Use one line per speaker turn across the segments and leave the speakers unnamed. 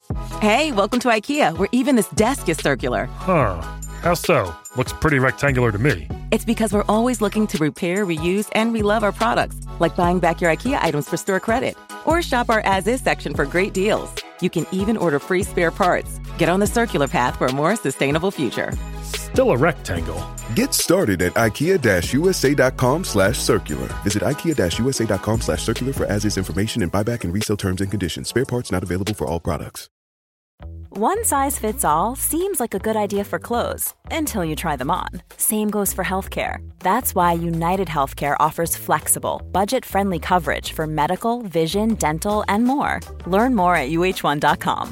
Hey, welcome to IKEA, where even this desk is circular.
Huh. How so? Looks pretty rectangular to me.
It's because we're always looking to repair, reuse, and relove our products, like buying back your IKEA items for store credit. Or shop our as-is section for great deals. You can even order free spare parts. Get on the circular path for a more sustainable future.
Still a rectangle.
Get started at IKEA-USA.com/circular. Visit IKEA-USA.com/circular for as-is information and buyback and resale terms and conditions. Spare parts not available for all products.
One size fits all seems like a good idea for clothes until you try them on. Same goes for healthcare. That's why United Healthcare offers flexible, budget-friendly coverage for medical, vision, dental, and more. Learn more at uh1.com.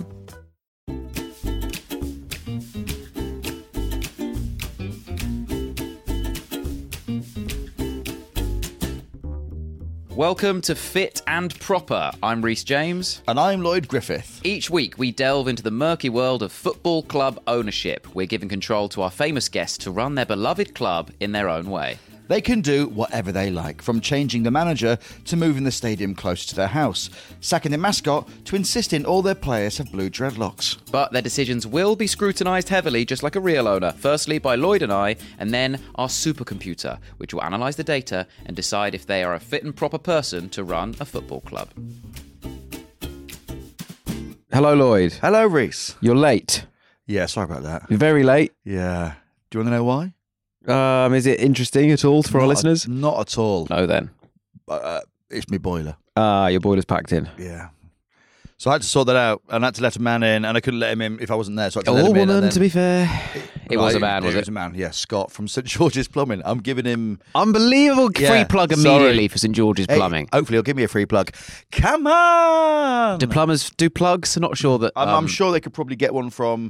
Welcome to Fit and Proper. I'm Rhys James.
And I'm Lloyd Griffith.
Each week we delve into the murky world of football club ownership. We're giving control to our famous guests to run their beloved club in their own way.
They can do whatever they like, from changing the manager to moving the stadium closer to their house, sacking the mascot to insisting all their players have blue dreadlocks.
But their decisions will be scrutinised heavily, just like a real owner. Firstly by Lloyd and I, and then our supercomputer, which will analyse the data and decide if they are a fit and proper person to run a football club.
Hello, Lloyd.
Hello, Rhys.
You're late.
Yeah, sorry about that.
You're very late.
Yeah. Do you want to know why?
Is it interesting at all for our listeners?
Not at all.
No, then.
It's my boiler.
Your boiler's packed in.
Yeah. So I had to sort that out, and I had to let a man in, and I couldn't let him in if I wasn't there. So I had to let
Or
him in.
woman, to be fair.
It was a man, was
It
it?
was a man, yeah. Scott from St George's Plumbing. I'm giving him...
Unbelievable
Yeah,
free plug
sorry.
immediately for St George's
Hey,
Plumbing.
hopefully he'll give me a free plug. Come on!
Do plumbers do plugs? I'm not sure that...
I'm sure they could probably get one from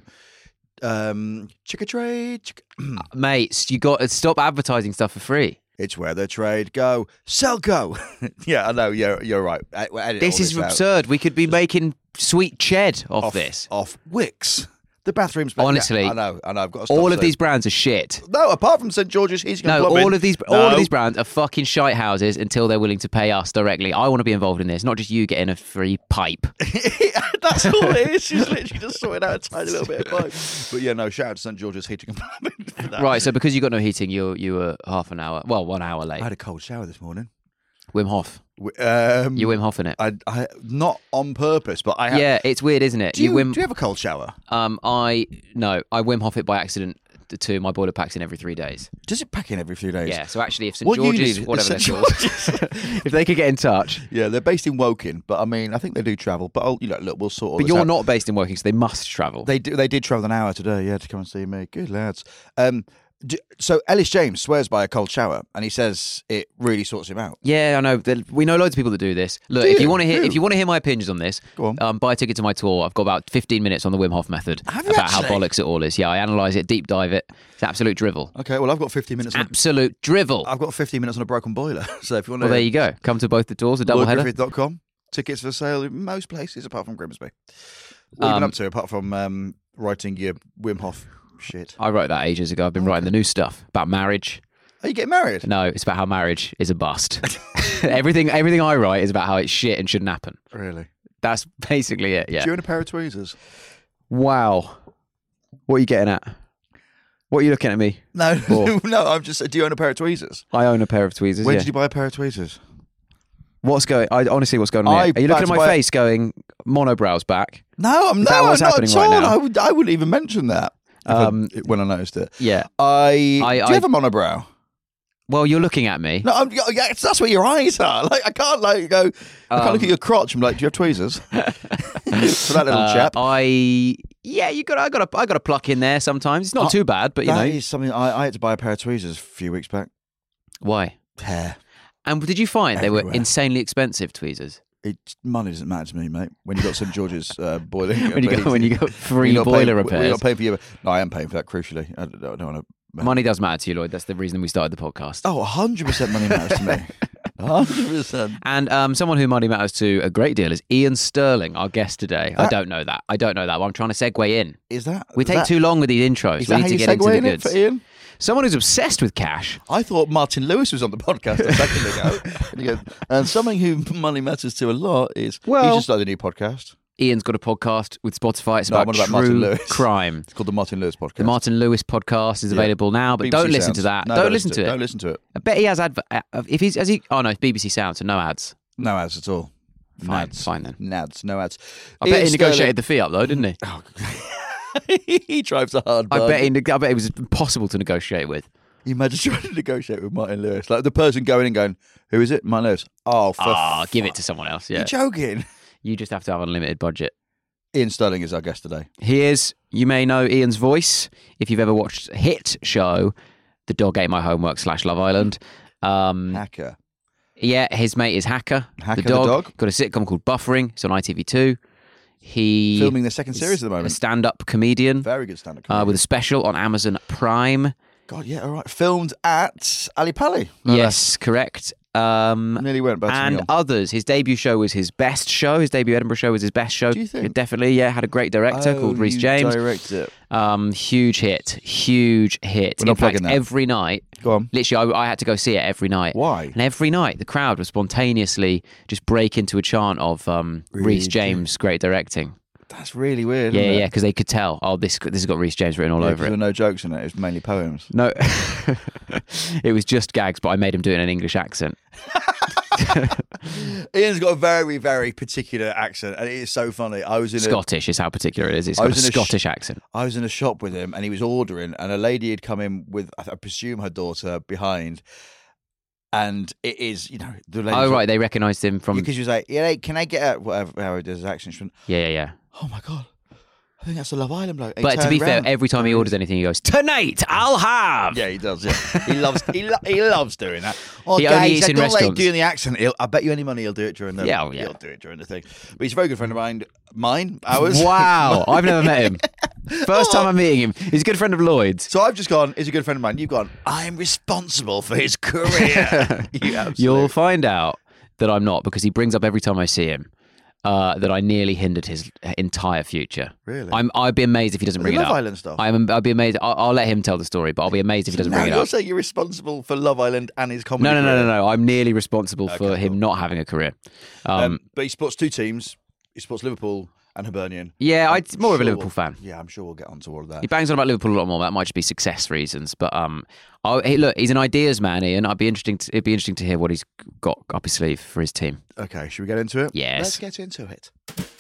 Chickatrade.
Mates, you got to stop advertising stuff for free.
It's where the trade go. Selco. Yeah, I know. You're right. We'll edit
This
all
is
out.
absurd. We could be making sweet ched off this.
Off Wix. The bathrooms.
Honestly,
yeah, I know. I've got to stop
All of
soon.
these brands are shit.
No, apart from St George's Heating and
No,
Plumbing.
all of these brands are fucking shite houses until they're willing to pay us directly. I want to be involved in this, not just you getting a free pipe.
That's all it is. She's literally just sorting out a tiny little bit of pipe. But yeah, no, shout out to St George's Heating and Plumbing for that.
Right, so because you got no heating, you were half an hour, 1 hour late.
I had a cold shower this morning.
Wim Hof.
You
You Wim Hof in it.
I not on purpose, but I have.
Yeah, it's weird, isn't it?
Do you
Wim.
have a cold shower?
I Wim Hof it by accident too. My boiler packs in every 3 days.
Does it pack in every few days?
Yeah, so actually, if St
What you
George's,
need-
whatever they're
St.
called, if they could get in touch.
Yeah, they're based in Woking, but I mean, I think they do travel. But look, we'll sort all
But
this
you're
out.
not based in Woking, so they must travel.
They did travel an hour today, yeah, to come and see me. Good lads. So Ellis James swears by a cold shower, and he says it really sorts him out.
Yeah, I know. We know loads of people that do this. Look,
Do
if
you?
you want to hear,
Who?
if you want to hear my opinions on this,
Go on.
buy a ticket to my tour. I've got about 15 minutes on the Wim Hof method
Have you
about how
actually?
bollocks it all is. Yeah, I analyse it, deep dive it. It's absolute drivel.
Okay, well, I've got 15 minutes.
Absolute drivel.
I've got 15 minutes on a broken boiler. So if you want to,
Well, there you go. Come to both the tours, a double header.
LordGriffith.com. Tickets for sale in most places apart from Grimsby. What have you been up to apart from writing your Wim Hof shit?
I wrote that ages ago. I've been writing the new stuff about marriage.
Are you getting married?
No, it's about how marriage is a bust. everything I write is about how it's shit and shouldn't happen.
Really?
That's basically it. Yeah.
Do you own a pair of tweezers?
Wow. What are you getting at? What are you looking at me?
No,
Or-
no. I'm just. Do you own a pair of tweezers?
I own a pair of tweezers.
Where
yeah.
did you buy a pair of tweezers?
What's going? Honestly, what's going on
I
here? Are you looking at
backed
my
by-
face, going monobrows back?
No, I'm
Is that what's
not
happening
at
right
all.
now?
I wouldn't even mention that when I noticed it.
Yeah.
Do you have a monobrow?
Well, you're looking at me.
No, that's where your eyes are. Like I can't go. I can't look at your crotch and be like, do you have tweezers? For that little chap.
I got a pluck in there sometimes. It's not too bad, but you
That
know.
is something I had to buy a pair of tweezers a few weeks back.
Why?
Hair.
And did you find they were
Everywhere.
insanely expensive tweezers?
Money doesn't matter to me, mate. When you got St George's boiling,
when you got free
you're not
boiler
paying,
repairs.
You're not paying for your. No, I am paying for that. Crucially, I don't want to.
Money does matter to you, Lloyd. That's the reason we started the podcast.
Oh, 100% money matters to me. 100%.
And someone who money matters to a great deal is Ian Sterling, our guest today. I
That-
don't know that. But I'm trying to segue in.
Is that?
We take too long with these intros.
Is
We
that
need
how
to
you
get into
segue
the
in it
goods.
for Ian?
Someone who's obsessed with cash.
I thought Martin Lewis was on the podcast a second ago. And something who money matters to a lot is.
Well-
he's just started a new podcast.
Ian's got a podcast with Spotify. It's
No,
about
I'm on about Martin
true
Lewis.
crime.
It's called the Martin Lewis podcast.
The Martin Lewis podcast is available now, but
BBC
don't listen to
Sounds.
that.
No,
don't listen to it.
Don't listen to it.
I bet he has if he's has he. Oh no, it's BBC Sound, so no ads.
No ads at all.
Fine,
Nads.
fine then.
Nads, no ads.
I bet he negotiated the fee up though, didn't he?
He drives a hard
I
bargain.
bet it was impossible to negotiate with.
You imagine trying to negotiate with Martin Lewis. Like the person going and going, who is it? Martin Lewis. Oh,
Give it to someone else. Yeah,
You're joking.
you just have to have unlimited budget.
Ian Sterling is our guest today.
He is. You may know Ian's voice if you've ever watched a hit show, The Dog Ate My Homework / Love Island.
Hacker.
Yeah, his mate is Hacker
Hacker the dog.
Got a sitcom called Buffering. It's on ITV2. He
Filming the second series at the
a
moment.
stand-up comedian
Very good stand-up.
with a special on Amazon Prime.
God, yeah, all right. Filmed at Ali Pali.
Yes, correct.
Nearly went back to
and
me on.
others. His debut show was his best show. His debut Edinburgh show was his best show.
Do you think?
Definitely, yeah. Had a great director called Rhys
you
James.
directed it.
Huge hit.
We're not
In fact,
plugging that.
every night,
Go on.
literally, I had to go see it every night.
Why?
And every night, the crowd would spontaneously just break into a chant of Rhys James' great directing.
That's really weird.
Yeah,
isn't it?
yeah, because they could tell. Oh, this has got Rhys James written all
Yeah, 'cause
over
there
it.
were no jokes in it. It was mainly poems.
No, it was just gags, but I made him do it in an English accent.
Ian's got a very, very particular accent, and it is so funny. I was in
Scottish is how particular it is. It's
I
got a
was in a
Scottish accent.
I was in a shop with him, and he was ordering, and a lady had come in with, I presume, her daughter behind, and it is, the lady.
Oh, right, they recognised him from...
Because she was like, "Yeah, can I get a whatever?" How he does his accent. She went,
Yeah.
"Oh my god, I think that's a Love Island bloke." And he
But to be
turned
fair,
round.
every time he orders anything, he goes, "Tonight, I'll have."
Yeah, he does. Yeah, he loves. He loves doing that. Oh,
He
guys,
only eats
I
in
don't like
restaurants.
doing the accent. I bet you any money he'll do it during the.
Yeah, oh, yeah.
He'll do it during the thing. But he's a very good friend of mine. Ours.
Wow, I've never met him. First time I'm meeting him. He's a good friend of Lloyd's.
So I've just gone. He's a good friend of mine. You've gone. I'm responsible for his career.
You'll find out that I'm not, because he brings up every time I see him that I nearly hindered his entire future.
Really?
I'd be amazed if he doesn't
The
bring it
Love
up.
Island stuff?
I'd be amazed. I'll let him tell the story, but I'll be amazed if he doesn't
Now
bring it
you're
up.
saying you're responsible for Love Island and his comedy. career.
No. I'm nearly responsible for
Okay,
him
cool.
not having a career.
But he supports two teams. He supports Liverpool and Hibernian.
Yeah,
I'm
I'm more of a
sure
Liverpool fan.
Yeah, I'm sure we'll get onto all of that.
He bangs on about Liverpool a lot more. That might just be success reasons, but hey, look, he's an ideas man, Ian. It'd be interesting to hear what he's got up his sleeve for his team.
Okay, should we get into it?
Yes.
Let's get into it.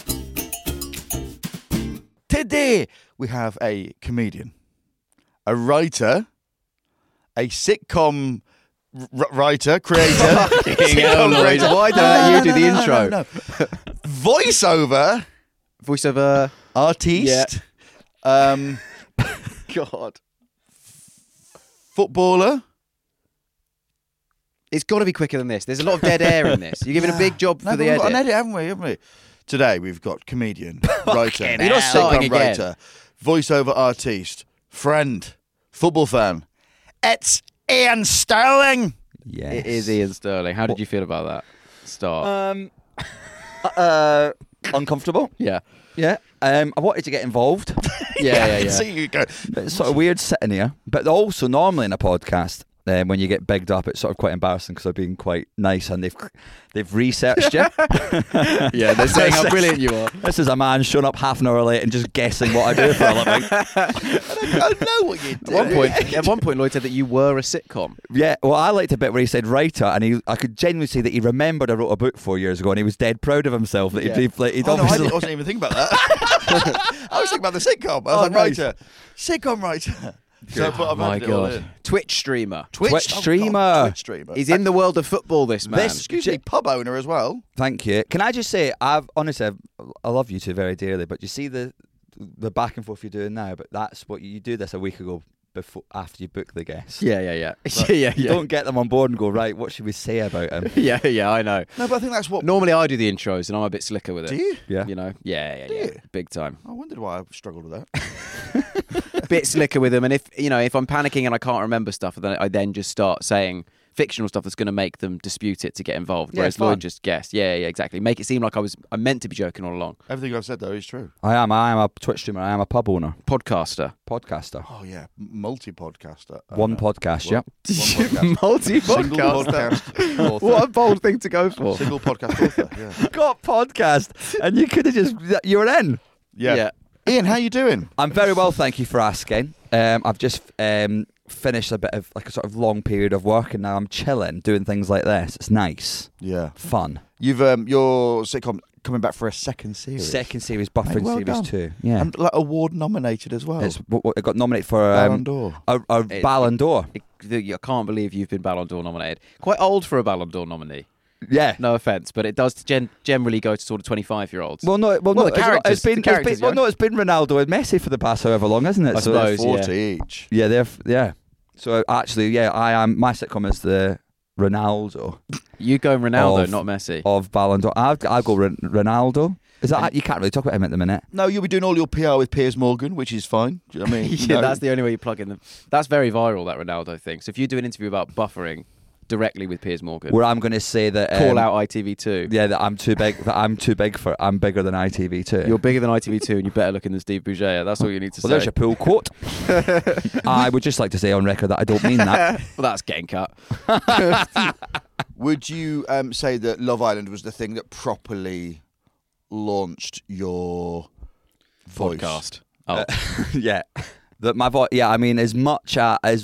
Today we have a comedian, a writer, a sitcom writer, creator. Sitcom
Lloyd,
creator.
why don't you do the intro?
No. Voiceover
Voiceover.
artiste.
God.
Footballer.
It's got to be quicker than this. There's a lot of dead air in this. You're giving a big job
No,
for
but
the
we've got an
edit.
edit, haven't we? Today we've got comedian, writer,
You're not starting
sitcom
again.
writer, voiceover artiste, friend, football fan. It's Ian Sterling.
Yeah, it is Ian Sterling. How did you feel about that start?
Uncomfortable.
yeah.
Yeah. I wanted to get involved.
Yeah.
See you go.
But it's sort of weird sitting here. But also normally in a podcast, when you get bigged up, it's sort of quite embarrassing because I've been quite nice and they've researched you.
Yeah, they're saying how brilliant you are.
This is a man showing up half an hour late and just guessing what I do for a living.
I know what you do.
At one point, Lloyd said that you were a sitcom.
Yeah, well, I liked a bit where he said writer, and I could genuinely see that he remembered I wrote a book 4 years ago, and he was dead proud of himself that he'd
Oh, no, I
obviously.
wasn't even thinking about that. I was thinking about the sitcom. I was like,
nice.
writer. Sitcom writer. So I put, I've
My
added it all
God.
in.
Twitch streamer.
Twitch,
Twitch
oh, God,
streamer.
Twitch streamer.
He's in the world of football, this man.
Excuse me, pub owner as well.
Thank you. Can I just say, I love you two very dearly, but you see the back and forth you're doing now, but that's what you do this a week ago after you book the guest.
Yeah.
You don't get them on board and go, right, what should we say about him?
Yeah, I know.
No, but I think that's what.
Normally I do the intros and I'm a bit slicker with it.
Do you?
Yeah.
You know? Yeah.
you?
Big time.
I wondered why I struggled with that.
Bit slicker with them, and if I'm panicking and I can't remember stuff, then I just start saying fictional stuff that's going to make them dispute it to get involved.
Yeah,
Whereas
fun.
Lloyd just guessed. Yeah, exactly. Make it seem like I meant to be joking all along.
Everything I've said though is true.
I am a Twitch streamer. I am a pub owner,
Podcaster.
podcaster.
Oh yeah, multi-podcaster.
One podcast,
Well,
yep.
one podcast. Single podcast author.
What a bold thing to go for.
Single podcast author. Yeah.
Got podcast, and you could have just you were in.
Yeah. Ian, how you doing?
I'm very well, thank you for asking. I've just finished a bit of like a sort of long period of work, and now I'm chilling, doing things like this. It's nice,
Yeah.
fun.
You've your sitcom coming back for a second series.
Second series, Buffering
Mate, well
series
done.
2. Yeah,
And like award nominated as well.
it got nominated for
Ballon d'Or.
a Ballon d'Or.
I can't believe you've been Ballon d'Or nominated. Quite old for a Ballon d'Or nominee.
Yeah.
No offence, but it does generally go to sort of 25-year-olds.
Well, no,
the
no,
characters-
it's been,
the characters,
well, no, it's been Ronaldo and Messi for the past however long, isn't it?
I
So
suppose.
40 each.
yeah, yeah. So actually, yeah, I am. My sitcom is the Ronaldo
You go Ronaldo,
Of-
not Messi.
of Ballon d'Or. I'll go Ronaldo. Is that you can't really talk about him at the minute?
No, you'll be doing all your PR with Piers Morgan, which is fine. Do you know what I mean?
Yeah, that's the only way you plug in them. That's very viral, that Ronaldo thing. So if you do an interview about buffering directly with Piers Morgan,
Where I'm going to say that
call out ITV2.
Yeah, that I'm too big. I'm bigger than ITV2.
You're bigger than ITV2 and you're better looking than Steve Bouget. That's all you need to
Well,
say.
there's your pool quote. I would just like to say on record that I don't mean that.
Well, that's getting cut.
Would you say that Love Island was the thing that properly launched your voice?
Podcast. Oh,
Yeah, that my voice. Yeah, I mean, as much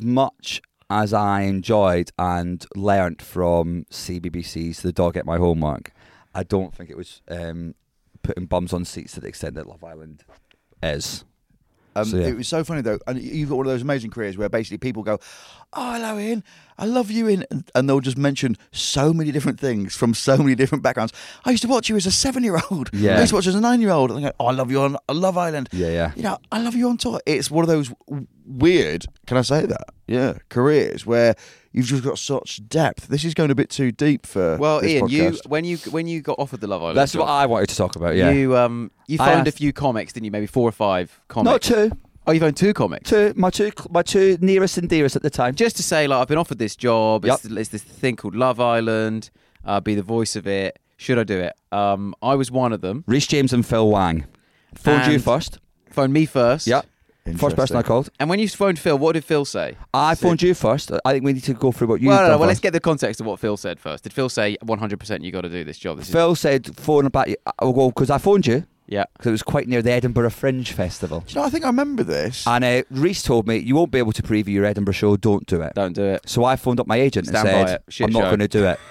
as I enjoyed and learnt from CBBC's The Dog Ate My Homework, I don't think it was putting bums on seats to the extent that Love Island is. So, yeah.
It was so funny though, and you've got one of those amazing careers where basically people go, "Oh, hello, Ian. I love you, Ian," and they'll just mention so many different things from so many different backgrounds. I used to watch you as a 7-year-old.
Yeah.
I used to watch you as a 9-year-old. And they go, "Oh, I love you on Love Island."
Yeah.
You know, I love you on tour. It's one of those weird, can I say that? Yeah, careers where you've just got such depth. This is going a bit too deep for
well,
this
Ian,
podcast.
when you got offered the Love Island,
That's
job,
what I wanted to talk about. Yeah,
you
I
phoned a
asked-
few comics, didn't you? Maybe 4 or 5 comics.
not two.
Oh, you phoned 2 comics.
My two nearest and dearest at the time.
Just to say, like, I've been offered this job.
Yep.
It's this thing called Love Island. Be the voice of it. Should I do it? I was one of them.
Reece James and Phil Wang phoned you
And-
first.
Phoned me first.
Yeah, first person I called.
And when you phoned Phil, what did Phil say?
I phoned you first. I think we need to go through what you.
Well,
done
let's
first.
get the context of what Phil said first. Did Phil say 100% you got to do this job? This is,
Phil said phone about you. Well, because I phoned you
yeah.
because it was quite near the Edinburgh Fringe Festival.
Do you know, I think I remember this.
And Reece told me, you won't be able to preview your Edinburgh show, don't do it.
Don't do it.
So I phoned up my agent
Stand
and
by
said,
it. Shit
I'm not
show.
going to do it.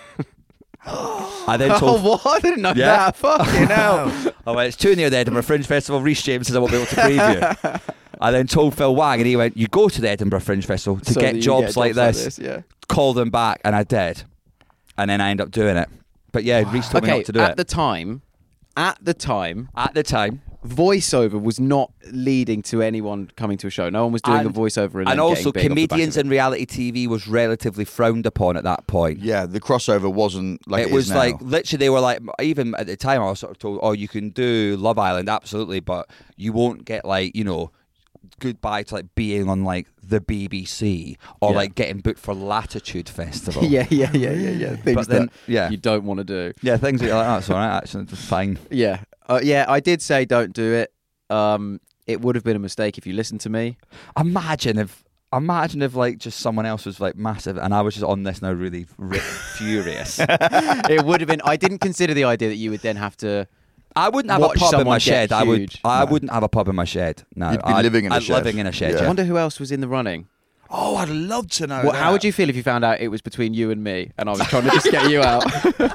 I then
Oh,
told...
what? I didn't know
Yeah.
that. Fucking hell.
I went, it's too near the Edinburgh Fringe Festival. Reece James says I won't be able to preview. I then told Phil Wang and he went, you go to the Edinburgh Fringe Festival to
So that
get
you
jobs like this.
Yeah.
Call them back, and I did. And then I ended up doing it. But yeah, Reece told me
Okay,
not to do
at
it.
the time,
At the time,
voiceover was not leading to anyone coming to a show. No one was doing
And-
a voiceover and
and
then
also
getting big off the back
comedians
of it.
in reality TV was relatively frowned upon at that point.
Yeah, the crossover wasn't like
it
it
was
is now.
like literally they were like, even at the time I was sort of told, oh, you can do Love Island, absolutely, but you won't get like, you know, goodbye to like being on like the BBC or
Yeah.
like getting booked for Latitude Festival.
yeah. Things
But then,
that
yeah,
you don't want to do.
yeah, things like that. That's all right. Actually, it's fine.
Yeah. Yeah, I did say don't do it. It would have been a mistake if you listened to me.
Imagine if like just someone else was like massive and I was just on this now really furious.
It would have been. I didn't consider the idea that you would then have to.
I wouldn't have a
Watch
pub in
someone
my
get
shed. I
huge.
wouldn't have a pub in my shed. No,
You'd be living in a shed.
Living in a shed.
Yeah.
I
Yeah.
wonder who else was in the running.
Oh, I'd love to know.
How would you feel if you found out it was between you and me, and I was trying to just get you out?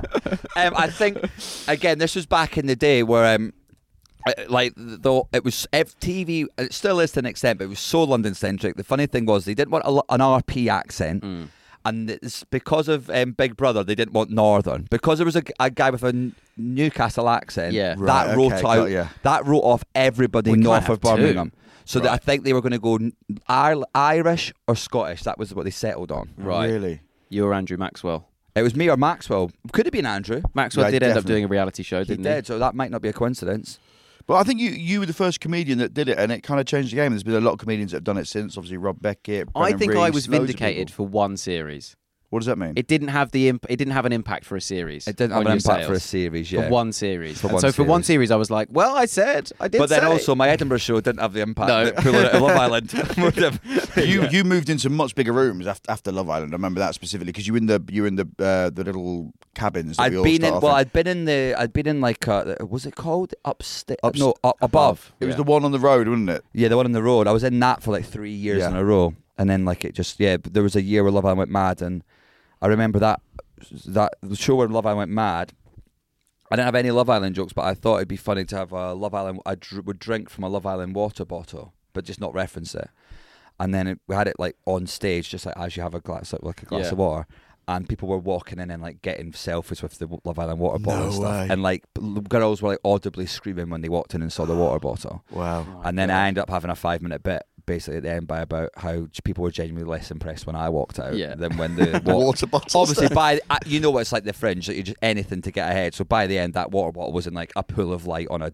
I think again, this was back in the day where like though it was TV, it still is to an extent, but it was so London centric. The funny thing was they didn't want an RP accent. And it's because of Big Brother, they didn't want Northern. Because there was a guy with a Newcastle accent,
Yeah.
Right,
that wrote
okay,
out,
got ya.
that wrote off everybody
We can't
north
have
of Birmingham.
two.
So that I think they were going to go Irish or Scottish. That was what they settled on.
Right.
Really?
You or Andrew Maxwell?
It was me or Maxwell. Could have been Andrew.
Maxwell
Yeah,
did end up
definitely.
doing a reality show,
He
didn't
did, so that might not be a coincidence.
But I think you were the first comedian that did it, and it kind of changed the game. There's been a lot of comedians that have done it since. Obviously, Rob Beckett.
I
Brennan
think I
Rees,
was
loads of
vindicated
people.
for one series.
What does that mean?
It didn't have it didn't have an impact for a series.
It didn't have
on
an
your
impact for a
sales.
series, yeah.
For one series.
For
And
one
so for one
series.
series, I was like, well, I did
But then
say.
also, my Edinburgh show didn't have the impact
No.
that pulling out of Love Island would have.
You moved into much bigger rooms after Love Island. I remember that specifically because you were in the little cabins. That we all start off in.
I'd been in like was it called upstairs? No, above.
It was the one on the road, wasn't it?
Yeah, the one on the road. I was in that for like 3 years
Yeah.
in a row, and then like it just there was a year where Love Island went mad, and I remember that the show where Love Island went mad. I didn't have any Love Island jokes, but I thought it'd be funny to have a Love Island. I would drink from a Love Island water bottle, but just not reference it. And then we had it like on stage, just like as you have a glass, like a glass of water. And people were walking in and like getting selfies with the Love Island water bottle and stuff.
way.
And like girls were like audibly screaming when they walked in and saw the water bottle.
Wow.
And then I ended up having a 5-minute bit basically at the end by about how people were genuinely less impressed when I walked out than when the
Water bottle.
Obviously, you know what it's like the Fringe, that you just anything to get ahead. So by the end, that water bottle was in like a pool of light on a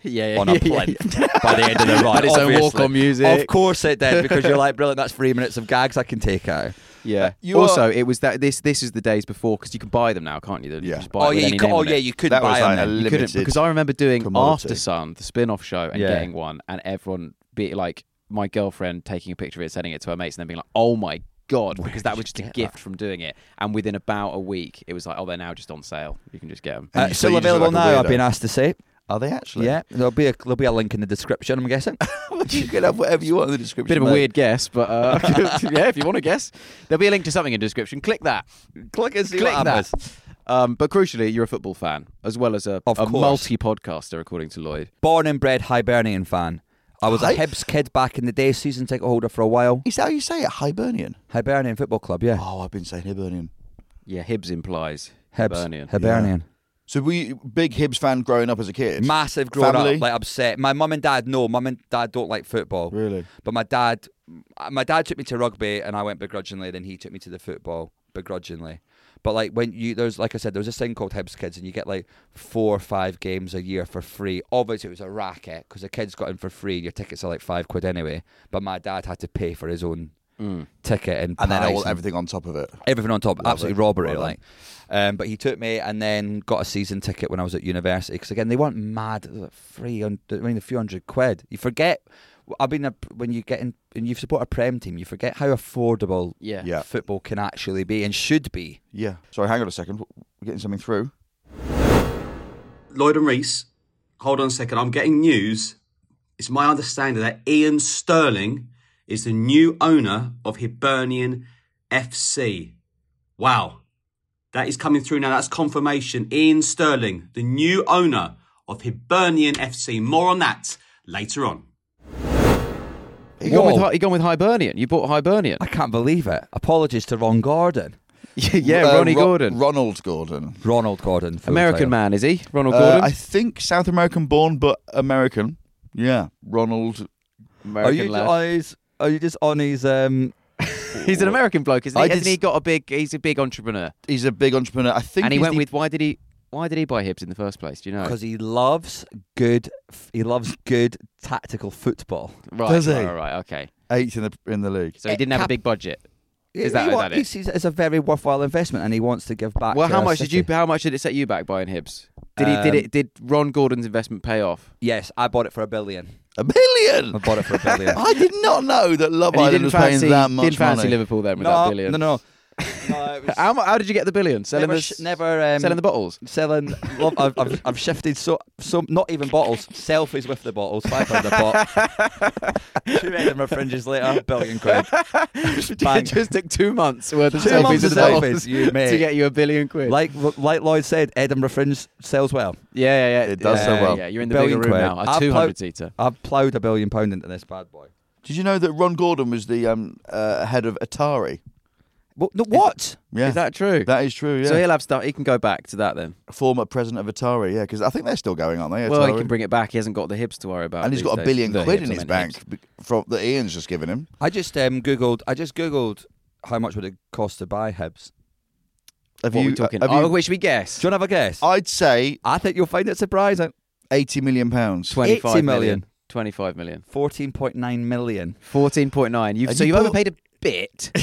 plinth by the end of the run.
Had its own
obviously.
walk-on music.
Of course it did, because you're like, brilliant, that's 3 minutes of gags I can take out.
Yeah.
You
Also, it was that this is the days before, because you can buy them now, can't you? You
Yeah.
just buy it with any name on it.
you could
That was
buy
like
them.
a
then.
You couldn't,
limited
because I remember doing
commodity.
After Sun, the spin-off show, and
Yeah.
getting one, and everyone be like my girlfriend taking a picture of it, sending it to her mates, and then being like, "Oh my god!" Because that was just a gift from doing it. And within about a week, it was like, "Oh, they're now just on sale. You can just get them."
And so
Still
you just look
available
like a
now, I've
weirdo.
been asked to say.
Are they actually?
Yeah, there'll be a link in the description, I'm guessing.
You can have whatever you want in the description.
Bit of a
mate.
weird guess, but yeah, if you want to guess, there'll be a link to something in the description. Click that.
Click and see
Click
what
that.
happens.
But crucially, you're a football fan as well as a
Of course.
multi-podcaster, according to Lloyd.
Born and bred Hibernian fan. I was a
Hi-
Hibs kid back in the day, season ticket holder for a while.
Is that how you say it? Hibernian?
Hibernian Football Club, yeah.
Oh, I've been saying Hibernian.
Yeah, Hibs implies
Hibs.
Hibernian.
Hibernian.
So were you big Hibs fan growing up as a kid?
Massive growing
Family?
up, like upset. My mum and dad, no. Mum and dad don't like football.
Really?
But my dad took me to rugby and I went begrudgingly, then he took me to the football begrudgingly. But like there's like I said, there's this thing called Hibs Kids, and you get like 4 or 5 games a year for free. Obviously, it was a racket because the kids got in for free, and your tickets are like £5 anyway. But my dad had to pay for his own ticket and
And then
pies
everything on top of it.
everything on top,
Love
absolutely
it.
robbery.
Well
Like, but he took me and then got a season ticket when I was at university because again they weren't mad, like, free on. I mean, a few £100. You forget. When you get in and you support a Prem team, you forget how affordable
Yeah.
football can actually be and should be.
Yeah. Sorry, hang on a second. We're getting something through.
Lloyd and Reese, hold on a second. I'm getting news. It's my understanding that Ian Sterling is the new owner of Hibernian FC. Wow. That is coming through now. That's confirmation. Ian Sterling, the new owner of Hibernian FC. More on that later on.
You gone with Hibernian. You bought Hibernian.
I can't believe it. Apologies to Ron Gordon.
Yeah, Ronnie Gordon.
Ronald Gordon.
Ronald Gordon. full
American
title.
man, is he? Ronald Gordon?
I think South American born, but American. Yeah. Ronald.
American lad.
Are you just on his
He's an American bloke, isn't he?
I did
Hasn't he got he's a big entrepreneur.
He's a big entrepreneur. I think
And he
he's
went
the-
with, why did he buy Hibs in the first place? Do you know?
because he loves good tactical football.
Right,
Does he?
right, okay.
8th in the league.
So he didn't have a big budget. Is that it?
He sees it as a very worthwhile investment, and he wants to give back.
Well,
to
how
our
much
city.
how much did it set you back buying Hibs? Did Ron Gordon's investment pay off?
Yes, I bought it for $1 billion.
$1 billion.
I bought it for $1 billion.
I did not know that Love
And you
Island was paying that much
didn't fancy
money.
Liverpool then with that billion?
No. No, it was
How did you get the billion? Selling
never
the bottles?
selling. I've shifted so not even bottles. Selfies with the bottles. £5 a pop. 2 Edinburgh Fringes later, £1 billion. Bang.
It just took 2 months worth of
2
selfies
months
of
of
the bottles
selfies, you mate.
to get you £1 billion.
Like Lloyd said, Edinburgh Fringe sells well.
Yeah.
It does so well.
Yeah, you're in the
Billion
bigger room
quid.
now. A
I've
200-seater.
I've ploughed £1 billion into this bad boy.
Did you know that Ron Gordon was the head of Atari?
What?
Yeah.
Is that true?
That is true, yeah.
So he'll have stuff. He can go back to that then.
Former president of Atari, yeah, because I think they're still going, aren't they?
Well, he
Atari?
can bring it back. He hasn't got the Hibs to worry about.
And he's
these
got
days.
£1 billion
The
quid
Hibs,
in
I
his
meant
bank
Hibs.
from that Ian's just given him.
I just googled how much would it cost to buy Hibs.
Have
What are
you?
we talking?
have you-
Wait, should we guess?
Do you want to have a guess?
I'd say
I think you'll find it surprising.
£80 million.
25
80
million.
million.
25 million.
14.9 million.
14.9.
And
So
you
you've
bought-
overpaid a bit.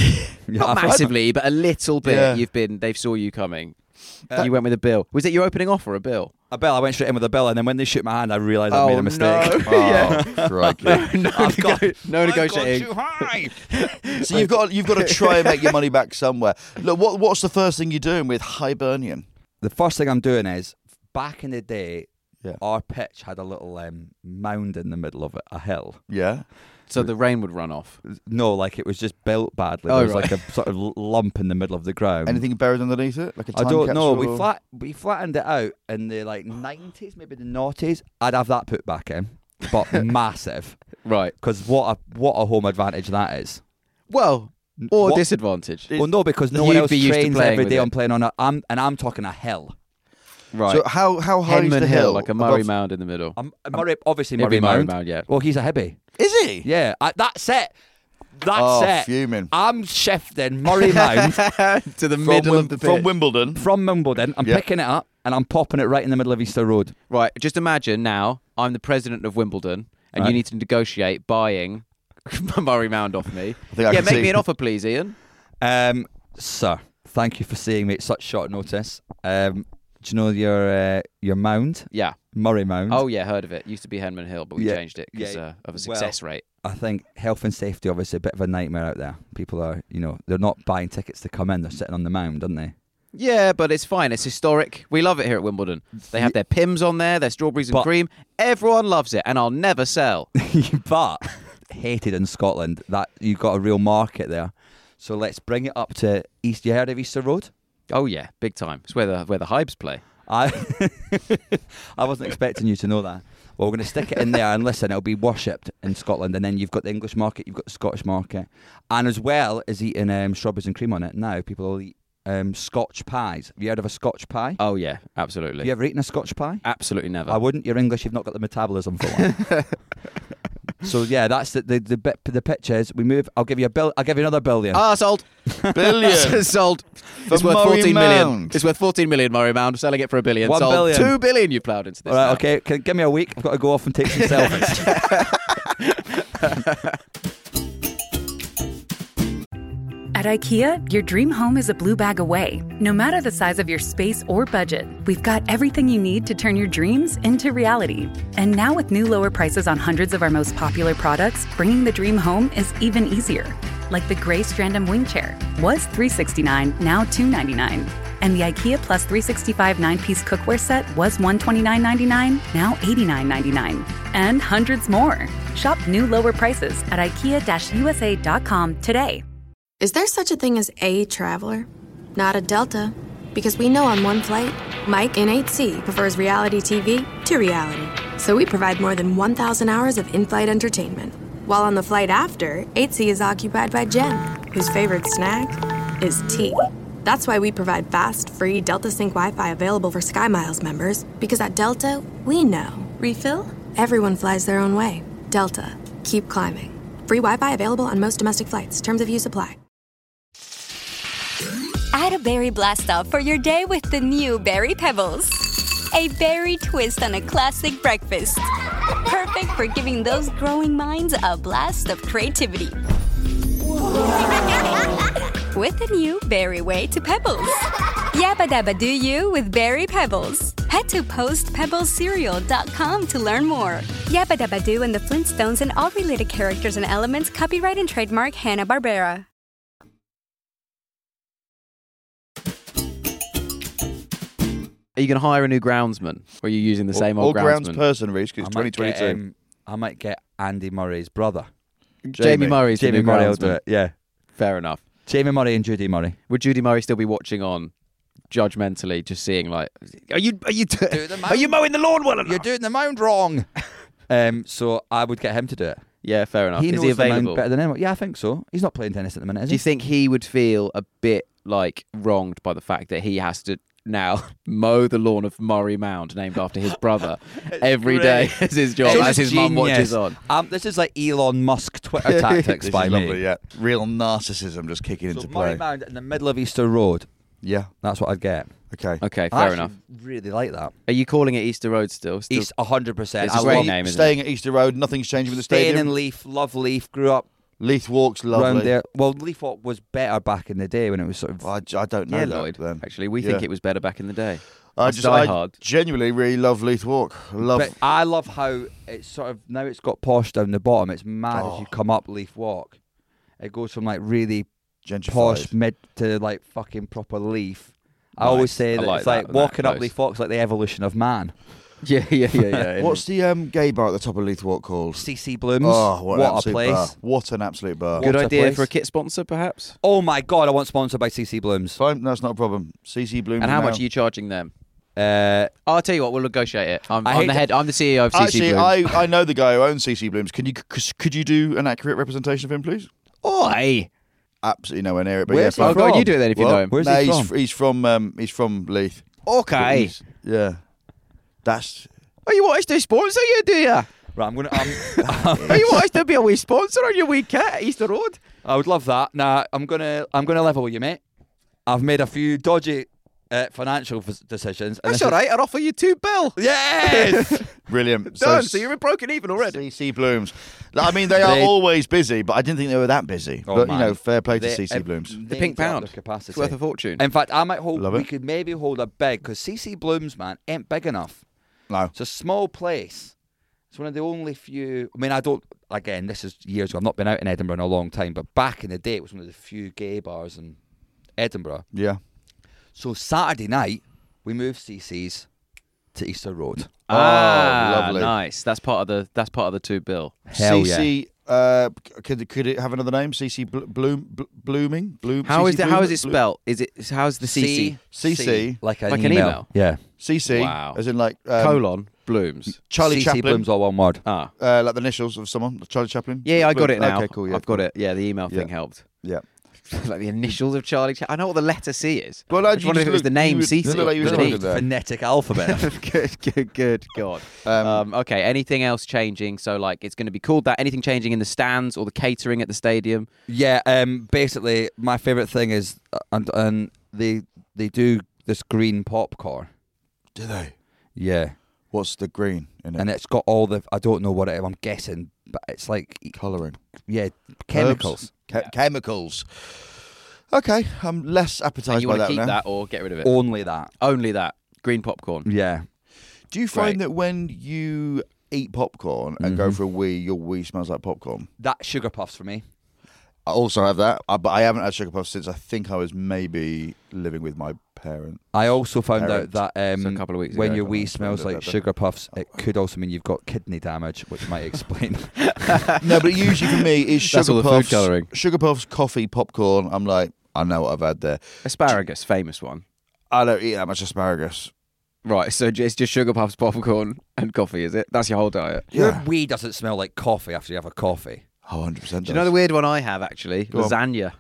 Not massively, but a little bit.
Yeah.
They've saw you coming. You went with a bill. Was it your opening offer, a bill?
A bill. I went straight in with a bill, and then when they shook my hand, I realised I made a mistake.
Oh, crikey.
No negotiating.
Too high.
So you've got to try and make your money back somewhere. Look, what's the first thing you're doing with Hibernian?
The first thing I'm doing is, back in the day,
Yeah.
our pitch had a little mound in the middle of it, a hill.
Yeah.
So the rain would run off.
No, like it was just built badly.
Oh,
There was
right.
like a sort of lump in the middle of the ground.
Anything buried underneath it? Like a
I
time
don't know.
capsule?
We flattened it out in the 90s, maybe the noughties. I'd have that put back in, but massive.
Right.
Because what a home advantage that is.
Well, or
What-
disadvantage.
Well, no, because no one
You'd
else
be used to
trains
playing
every
with
day
it.
on playing on I'm talking a hill.
Right.
So how high is
Henman
the
Hill,
hill?
like a Murray
Above-
Mound in the middle.
Murray, obviously
It'd be
Murray
Murray
Mound.
Mound, yeah.
Well, he's a hippie.
Is he?
Yeah, that's it. That's
Oh,
it.
fuming.
I'm shifting Murray Mound
To the middle of the pitch.
From Wimbledon.
from Wimbledon. I'm
Yeah.
picking it up and I'm popping it right in the middle of Easter Road.
Right, just imagine now I'm the president of Wimbledon and
Right.
you need to negotiate buying Murray Mound off me.
think I
Yeah,
can
make
see-
me an offer, please, Ian.
Sir, thank you for seeing me at such short notice. Do you know your mound?
Yeah.
Murray Mound.
Oh, yeah, heard of it. Used to be Henman Hill, but we
Yeah,
changed it because
yeah.
of a success rate.
I think health and safety obviously a bit of a nightmare out there. People are, they're not buying tickets to come in. They're sitting on the mound, aren't they?
Yeah, but it's fine. It's historic. We love it here at Wimbledon. They have their Pims on there, their strawberries and
But-
cream. Everyone loves it, and I'll never sell.
But hated in Scotland that you've got a real market there. So let's bring it up to East. You heard of Easter Road?
Oh yeah, big time. It's where the Hibes play.
I wasn't expecting you to know that. Well, we're going to stick it in there, and listen, it'll be worshipped in Scotland, and then you've got the English market, you've got the Scottish market, and as well as eating strawberries and cream on it, now people will eat Scotch pies. Have you heard of a Scotch pie?
Oh yeah, absolutely.
Have you ever eaten a Scotch pie?
Absolutely never.
I wouldn't. You're English. You've not got the metabolism for one. So yeah, that's the pictures. We move. I'll give you a bill. I'll give you another billion.
Ah, sold.
Billion.
Sold.
For
It's worth
Murray
14 million.
Mound.
It's worth 14 million, Murray Mound. Selling it for $1 billion.
1
Sold.
billion.
2 billion you ploughed into this.
All right.
now.
Okay. Give me a week. I've got to go off and take some selfies.
At IKEA, your dream home is a blue bag away. No matter the size of your space or budget, we've got everything you need to turn your dreams into reality. And now with new lower prices on hundreds of our most popular products, bringing the dream home is even easier. Like the gray Strandom wing chair was $369, now $299. And the IKEA Plus 365 9-piece cookware set was $129.99, now $89.99. And hundreds more. Shop new lower prices at IKEA-USA.com today.
Is there such a thing as a traveler? Not a Delta. Because we know on one flight, Mike in 8C prefers reality TV to reality. So we provide more than 1,000 hours of in-flight entertainment. While on the flight after, 8C is occupied by Jen, whose favorite snack is tea. That's why we provide fast, free Delta Sync Wi-Fi available for SkyMiles members. Because at Delta, we know. Refill? Everyone flies their own way. Delta. Keep climbing. Free Wi-Fi available on most domestic flights. Terms of use apply.
Add a berry blast off for your day with the new Berry Pebbles. A berry twist on a classic breakfast. Perfect for giving those growing minds a blast of creativity. With the new Berry Way to Pebbles. Yabba dabba do you with Berry Pebbles. Head to postpebblescereal.com to learn more. Yabba dabba do and the Flintstones and all related characters and elements copyright and trademark Hanna-Barbera.
Are you going to hire a new groundsman? Or are you using the same old
or grounds
groundsman?
person, Reece, because it's 2022.
I might get Andy Murray's brother.
Jamie Murray's the
Jamie
new
Murray will do
groundsman.
it. Yeah.
Fair enough.
Jamie Murray and Judy Murray.
Would Judy Murray still be watching on judgmentally, just seeing like, are you mowing the lawn well enough?
You're doing the mound wrong. So I would get him to do it.
Yeah, fair enough.
He
Is
knows
he
the mound
available?
better than anyone. Yeah, I think so. He's not playing tennis at the minute, is
Do
he?
you think he would feel a bit like wronged by the fact that he has to now mow the lawn of Murray Mound, named after his brother, every day as his job, as his mum watches on?
This is like Elon Musk Twitter tactics
This
by
is
me.
lovely, yeah. Real narcissism just kicking
So
into
Murray
play.
Mound in the middle of Easter Road.
Yeah.
That's what I'd get.
Okay.
Okay,
I
fair
actually
enough.
really like that.
Are you calling it Easter Road still?
East 100%.
It's
I
a great
love
name, isn't
Staying at Easter Road, nothing's changing with the
staying
stadium.
in Leaf, love Leaf, grew up
Leith Walk's lovely.
Round there. Well, Leith Walk was better back in the day when it was sort of.
I don't know
Yeah,
that
Lloyd.
then.
Actually, we think it was better back in the day.
I
Die Hard.
genuinely really love Leith Walk.
But I love how it's sort of now it's got posh down the bottom. It's mad as you come up Leith Walk. It goes from like really
gentrified
posh mid to like fucking proper Leith. I always say that it's like walking up Leith Walk's like the evolution of man.
Yeah.
What's the gay bar at the top of Leith Walk called?
CC Blooms.
Oh, what
a place!
Bar. What an absolute bar!
Good idea for a kit sponsor, perhaps.
Oh my god, I want sponsored by CC Blooms.
Fine, that's not a problem. CC Blooms.
And how
now.
much are you charging them?
I'll
tell you what, we'll negotiate it. I'm the head. I'm the CEO of CC Blooms.
Actually, I know the guy who owns CC Blooms. Could you do an accurate representation of him, please?
Oi!
Absolutely nowhere near it. But
Where's
yeah,
he from?
You do it then if you know him.
Where's he from?
He's from Leith.
Okay.
Yeah. That's.
Oh, you want us to sponsor you, do you?
Right, I'm gonna.
Oh, you want us to be a wee sponsor on your wee kit at Easter Road?
I would love that. Nah, I'm gonna level with you, mate. I've made a few dodgy financial decisions. And
That's all right. I'll offer you £2 bill.
Yes.
Brilliant.
Done. So you're broken even already.
CC Blooms. I mean, they are always busy, but I didn't think they were that busy.
Oh,
but
man.
you know, fair play to CC Blooms.
The pink pound.
Capacity.
It's worth a fortune.
In fact, I might hold.
Love
We
it.
could maybe hold a big because CC Blooms, man, ain't big enough.
No.
It's a small place. It's one of the only few. I mean, I don't. Again, this is years ago. I've not been out in Edinburgh in a long time, but back in the day, it was one of the few gay bars in Edinburgh.
Yeah.
So Saturday night, we moved CC's to Easter Road.
Lovely.
Nice. That's part of the £2 bill.
Hell
CC. Could it have another name? CC Blooming.
How is
CC
how is it
Bloom-
spelled? How's the CC?
CC
like an
Like an
email.
email?
Yeah.
CC.
Wow.
As in like
Colon Blooms.
Charlie
CC
Chaplin.
Blooms, all one word.
Ah.
Like the initials of someone. Charlie Chaplin.
Yeah, I got it now.
Okay, cool. Yeah,
I've got it. Yeah, the email thing helped.
Yeah.
Like the initials of Charlie. I know what the letter C is.
Well,
I just wondered if it was the name CC.
You look like you was
with an E.
talking there.
Phonetic alphabet.
Good God. Okay, anything else changing? So, like, it's going to be called that. Anything changing in the stands or the catering at the stadium?
Yeah, basically, my favourite thing is, and they do this green popcorn.
Do they?
Yeah.
What's the green in it?
And it's got all the, I don't know what it is, I'm guessing, but it's like...
Colouring.
Yeah, chemicals.
Chemicals. Okay, I'm less
And
appetised
you
by
want to
that
keep
now.
that or get rid of it?
Only that.
Only that. Green popcorn.
Yeah.
Do you find
Right.
that when you eat popcorn and go for a wee, your wee smells like popcorn?
That Sugar Puffs for me.
I also have that, but I haven't had Sugar Puffs since I think I was maybe living with my parent.
I also found
Parent.
out that
So a couple of weeks
when
ago,
your
I
wee
found
smells
out
like
that-
Sugar Puffs, it could also mean you've got kidney damage, which might explain.
No, but usually for me, it's
That's all
Sugar
the food
Puffs,
colouring.
Sugar Puffs, coffee, popcorn. I'm like, I know what I've had there.
Asparagus, famous one.
I don't eat that much asparagus.
Right, so it's just Sugar Puffs, popcorn, and coffee, is it? That's your whole diet?
Your wee doesn't smell like coffee after you have a coffee.
Oh, 100%.
Do you know the weird one I have, actually?
Go on.
Lasagna.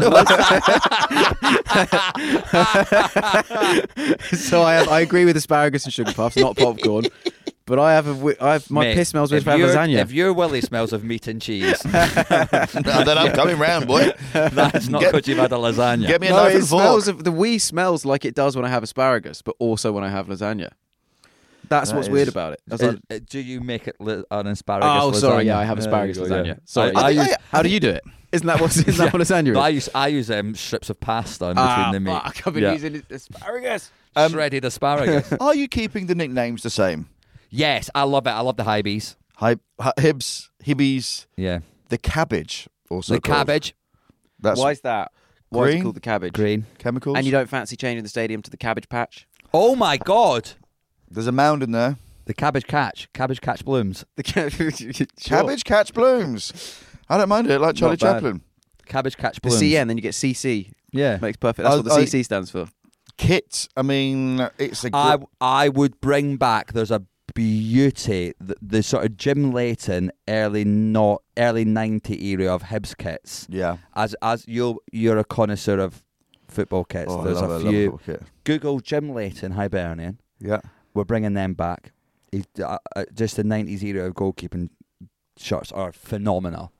So I agree with asparagus and Sugar Puffs, not popcorn. But my
Mate,
piss smells with
if your-
lasagna.
If your willy smells of meat and cheese,
then I'm coming round, boy.
that's not
Get-
because you've had a lasagna.
Get me a
No,
knife
it
and fork.
smells of the wee smells like it does when I have asparagus, but also when I have lasagna. That's
That
what's
is-
weird about it. That's like-
Do you make it an asparagus
oh,
lasagna?
sorry, yeah, I have
There
asparagus
you go,
lasagna.
yeah.
Sorry, how do you do it? Isn't that what lasagna
No,
is?
I use strips of pasta in between the meat.
Fuck, I've been
Yeah.
using asparagus.
Shredded asparagus.
Are you keeping the nicknames the same?
Yes, I love it. I love the high bees.
Hibs, Hibbies,
Yeah.
the cabbage. Also
The
called.
cabbage.
That's
Why is that? Why is it
Green?
called the cabbage?
Green.
chemicals.
And you don't fancy changing the stadium to the Cabbage Patch?
Oh my God.
There's a mound in there.
The cabbage catch. Cabbage catch blooms.
The
Cabbage catch blooms. I don't mind it, like Charlie
Not bad.
Chaplin.
Cabbage catch
The
blooms.
CN, then you get CC.
Yeah.
Makes perfect. That's what the CC stands for.
Kit. I mean, it's a.
I would bring back. There's a beauty. The sort of Jim Leighton early 90 era of Hibs kits.
Yeah.
As you're a connoisseur of football kits.
Oh, I
There's
love
a
it, I love
few.
football kit.
Google Jim Leighton Hibernian.
Yeah.
We're bringing them back. Just the 90s era of goalkeeping shirts are phenomenal.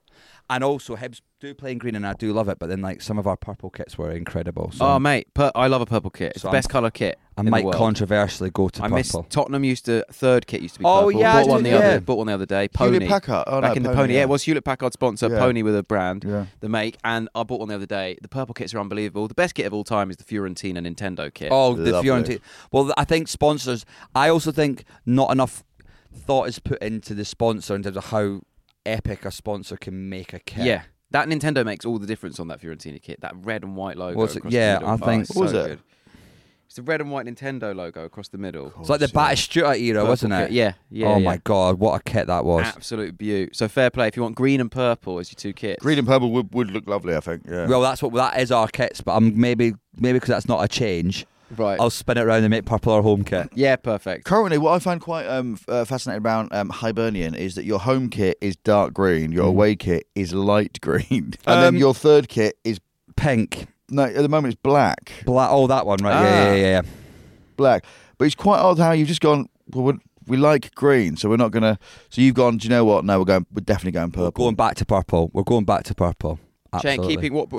And also, Hibs do play in green, and I do love it. But then, like, some of our purple kits were incredible. So
Oh, mate, I love a purple kit. It's
So
the best colour kit.
I
in the
might
world.
controversially go to
I
purple.
miss Tottenham third kit used to be
Oh,
purple.
yeah, I
bought one
do,
the
yeah.
other bought one the other day. Pony.
Hewlett-Packard. Oh,
Back
no,
in the
Pony,
Pony. Yeah,
yeah.
it was Hewlett-Packard sponsor.
Yeah.
Pony with a brand,
Yeah.
the make, and I bought one the other day. The purple kits are unbelievable. The best kit of all time is the Fiorentina Nintendo kit.
Oh, the
Lovely.
Fiorentina. Well, I think sponsors. I also think not enough thought is put into the sponsor in terms of how epic a sponsor can make a kit.
Yeah. That Nintendo makes all the difference on that Fiorentina kit. That red and white logo.
Was it?
across
Yeah,
the middle.
I think-
it's
What was
so
it?
good. It's the red and white Nintendo logo across the middle.
It's like the Batistuta era,
Purple
wasn't it?
kit. Yeah, yeah.
Oh
yeah.
my god, what a kit that was!
Absolute beaut. So fair play. If you want green and purple as your two kits.
Green and purple would look lovely, I think. Yeah.
Well, that is our kits, but I'm maybe because that's not a change.
Right.
I'll spin it around and make purple our home kit.
Yeah, perfect.
Currently, what I find quite fascinating about Hibernian is that your home kit is dark green, your away kit is light green, and then your third kit is
Pink.
no. At the moment, it's black.
Black. Oh, that one, right? Yeah.
Black. But it's quite odd how you've just gone. Well, we like green, so we're not gonna. So you've gone. Do you know what? No, we're definitely going
We're
purple.
going back to purple. We're going back to purple.
Shane,
Absolutely.
keeping what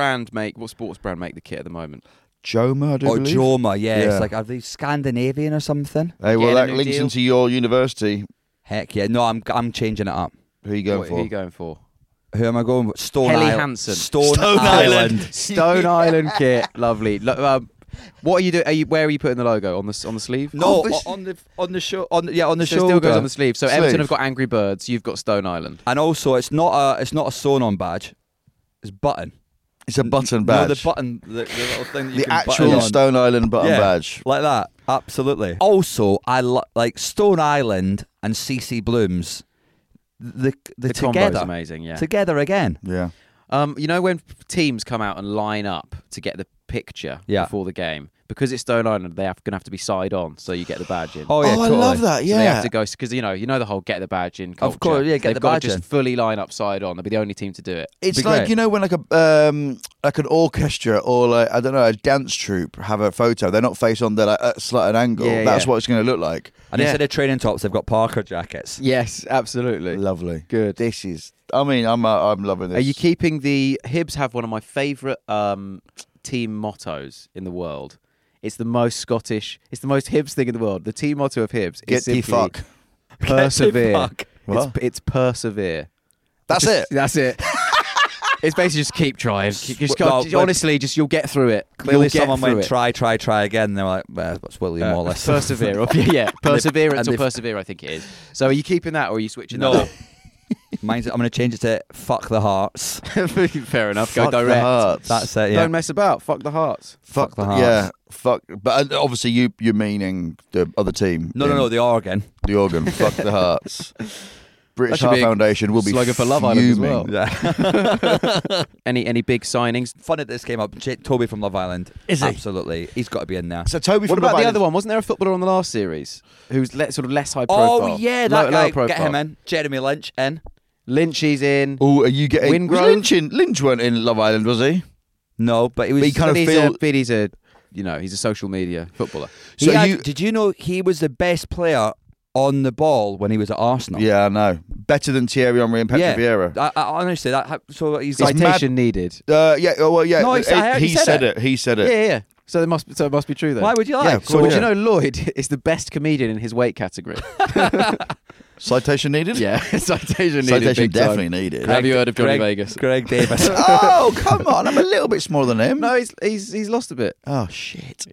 sports brand make the kit at the moment?
Joma, I do
Oh,
believe.
Joma, yeah.
Yeah.
It's like, are they Scandinavian or something?
Hey, well,
Getting a
that
new
links
deal?
into your university.
Heck yeah. No, I'm changing it up.
Who are you going
What
for?
are you going for?
Who am I going with? Stone
Helly
Island.
Hansen.
Stone
Stone
Island.
Island.
Stone Island kit, lovely. What are you doing? Where are you putting the logo on the sleeve?
No,
Obvious-
on the show. On the
so
shoulder.
it still goes on the sleeve. So
Sleeve.
Everton have got Angry Birds. You've got Stone Island.
And also, it's not a sewn-on badge. It's button.
It's a button
No,
badge.
the button, the little thing that you
the
can button
actual
on.
Stone Island button
Yeah,
badge.
like that. Absolutely. Also, I like Stone Island and CC Blooms. The
The
together,
combo's amazing. Yeah.
together again.
Yeah.
You know when teams come out and line up to get the picture
Yeah.
before the game, because it's Stone Island, they're going to have to be side on, so you get the badge in.
Oh yeah,
I
totally.
love that.
So they have
Yeah.
to go because you know the whole get the badge in culture.
Of course, yeah, get
They've
the
got
badge
to just
in.
fully line up side on. They'll be the only team to do it.
It's
Be
like
great.
you know when like an orchestra or like I don't know a dance troupe have a photo. They're not face on. They're like at a slight angle.
Yeah,
That's
yeah.
what it's going to look like.
And
Yeah.
instead of training tops, they've got Parker jackets.
Yes, absolutely.
Lovely.
Good.
This is. I mean, I'm loving this.
Are you keeping the Hibs have one of my favourite team mottos in the world. It's the most Scottish. It's the most Hibs thing in the world. The team motto of Hibs
Get
is
the
simply
fuck.
persevere.
fuck.
What?
It's persevere.
That's it.
That's it. It's basically just keep trying. Just
Well,
go, honestly, just you'll get through it.
Clearly,
You'll get
someone
through
went
it.
try again. And they were like, well, what's William Wallace?
Persevere. yeah, perseverance
and
or
they've-
persevere. I think it is. So, are you keeping that, or are you switching
No.
that?
Mine's. I'm going to change it to fuck the hearts.
up? Fair enough.
Fuck
Go
the
direct.
hearts.
That's it. Yeah.
Don't mess about. Fuck the hearts.
Fuck
the hearts.
Yeah. Fuck. But obviously, you're meaning the other team.
No. The organ.
The organ. Fuck the hearts. British
should
Heart
be a
Foundation will be
slogan for Love Island as well.
fuming.
Yeah.
Any big signings?
Funny that this came up. Toby from Love Island.
Is he?
Absolutely. He's got to be in there.
So Toby
What
from
about
Love
the
Island-
other one? Wasn't there a footballer on the last series who's sort of less high profile?
Oh yeah, that
Lower
guy.
profile.
Get him in. Jeremy Lynch in.
Lynchy's in.
Oh, are you getting was
Wingrove?
Lynch weren't in Love Island, was he?
No, but he was.
But he kind of
But
feel.
he's a he's a social media footballer.
He
So
had- did you know he was the best player on the ball when he was at Arsenal?
Yeah, I know. Better than Thierry Henry and Petr Vieira.
I honestly, so he's
It's
like,
mad-
Citation needed.
Yeah. Oh, well, yeah.
No, he said-
he
he said
said
it.
it. He said it.
Yeah. So it must be true then.
why would you like?
Yeah, of
So
course.
do you know Lloyd is the best comedian in his weight category?
Citation needed.
Yeah, citation needed.
Citation
big time.
definitely needed.
Have you heard of Johnny
Greg-
Vegas?
Greg Davis.
Oh, come on! I'm a little bit smaller than him.
No, he's lost a bit.
Oh shit.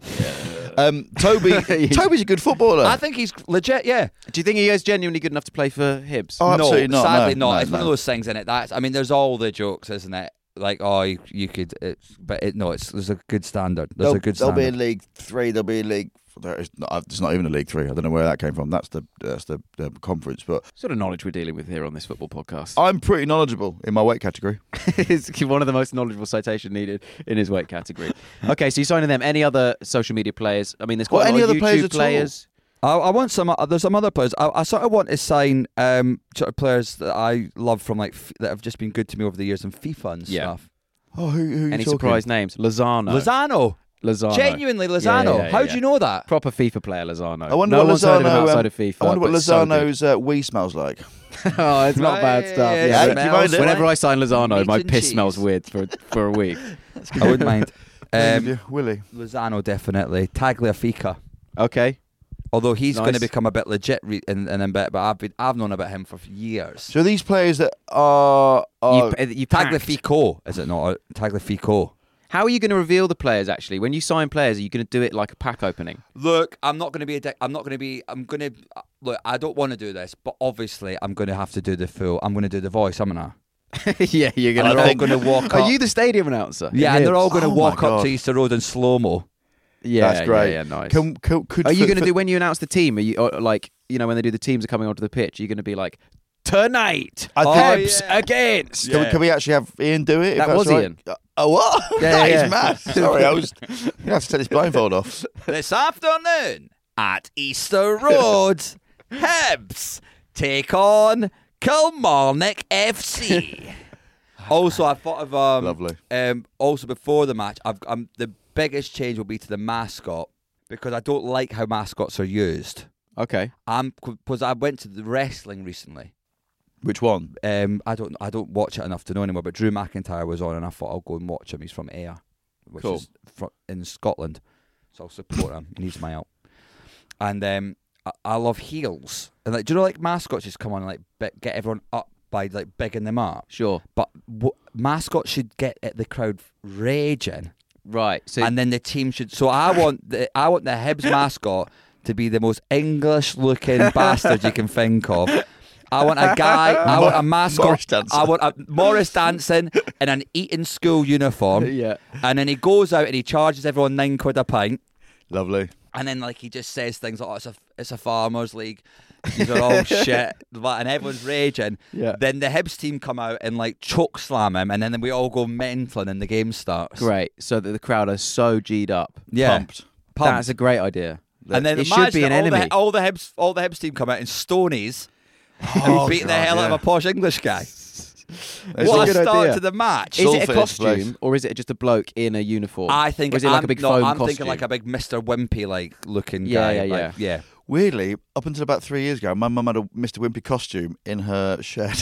Toby's a good footballer.
I think he's legit. Yeah.
Do you think he is genuinely good enough to play for Hibs?
Oh, absolutely
no,
not.
sadly
No,
not.
no,
It's one of
no.
those things in it. I mean, there's all the jokes, isn't it? Like, oh, you could, there's a good standard. There's a good
They'll
standard.
be in League 3. They'll be in League. It's not even a League 3. I don't know where that came from. That's the conference. But
Sort of knowledge we're dealing with here on this football podcast.
I'm pretty knowledgeable in my weight category.
It's one of the most knowledgeable citation needed in his weight category. Okay, so you're signing them. Any other social media players? I mean, there's quite
Well,
a
any
lot of
other players
YouTube
at all?
players.
I want some. There's some other players. I sort of want to sign sort of players that I love from that have just been good to me over the years in FIFA and
Yeah.
stuff.
Oh, who
Any
talking?
surprise names? Lozano.
Lozano.
Lozano.
Genuinely, Lozano. How do you know that?
Proper FIFA player, Lozano.
I wonder
no
what
one's
Lozano,
heard of him outside of FIFA.
I wonder what
but so good.
Lozano's Wii smells like.
Oh, it's not bad stuff.
Yeah,
Yeah,
it smells
whenever
like
I sign Lozano,
meat
my
and
piss
cheese.
smells weird for a week.
I wouldn't mind.
Willie.
Lozano, definitely. Tagliafico.
Okay.
Although he's
Nice.
going to become a bit legit in a bit, but I've known about him for years.
So these players that are
You packed.
Tagliafico, is it not? Tagliafico.
How are you going to reveal the players, actually? When you sign players, are you going to do it like a pack opening?
Look, I'm not going to be a dick. I'm going to look. I don't want to do this, but obviously I'm going to have to do the full. I'm going to do the voice, haven't I?
Yeah, you're
And they're all going to walk up.
Are you the stadium announcer?
Yeah, and they're all going to
Oh my
walk up
God.
to Easter Road in slow-mo.
Yeah,
That's great.
Yeah, nice.
Could
Are you going to
for-
do when you announce the team? Are you or, like, when they do the teams are coming onto the pitch? Are you going to be like, tonight,
I think-
Hibs against?
Can we actually have Ian do it? if
That
that's
was
right?
Ian.
Oh, what?
Yeah,
That
yeah.
is mad. Sorry, I was. You have to take this blindfold off.
This afternoon at Easter Road, Hibs take on Kilmarnock FC. Also, I thought of
Lovely.
Also, before the match, the biggest change will be to the mascot because I don't like how mascots are used.
Okay.
Because I went to the wrestling recently.
Which one?
I don't watch it enough to know anymore. But Drew McIntyre was on, and I thought I'll go and watch him. He's from Ayr, which
Cool.
is in Scotland, so I'll support him. He needs my help. And I love heels. And do you know mascots just come on and get everyone up by bigging them up?
Sure.
But mascots should get the crowd raging.
Right. So
And then the team should. So I want the Hibs mascot to be the most English-looking bastard you can think of. I want a guy. I want a mascot.
Morris Dancing.
I want a Morris dancing in an Eton school uniform.
Yeah.
And then he goes out and he charges everyone £9 a pint.
Lovely.
And then he just says things like, "Oh, it's a farmers' league. These are all shit," and everyone's raging.
Yeah.
Then the Hibs team come out and choke slam him, and then we all go mental, and the game starts.
great. So that the crowd are so G'd up.
Yeah.
Pumped.
That's a great idea.
And then
it should be an enemy.
All the Hibs team come out in stonies
Oh,
and beat the
God,
hell out of
yeah.
a posh English guy.
It's
What
a
a
good
start
idea.
to the match.
Is it a
Salford
costume
place.
or is it just a bloke in a uniform?
I think
Or is it like a big foam
I'm
costume?
thinking like a big Mr. Wimpy looking
Yeah,
guy.
yeah.
Weirdly, up until about 3 years ago, my mum had a Mr. Wimpy costume in her shed.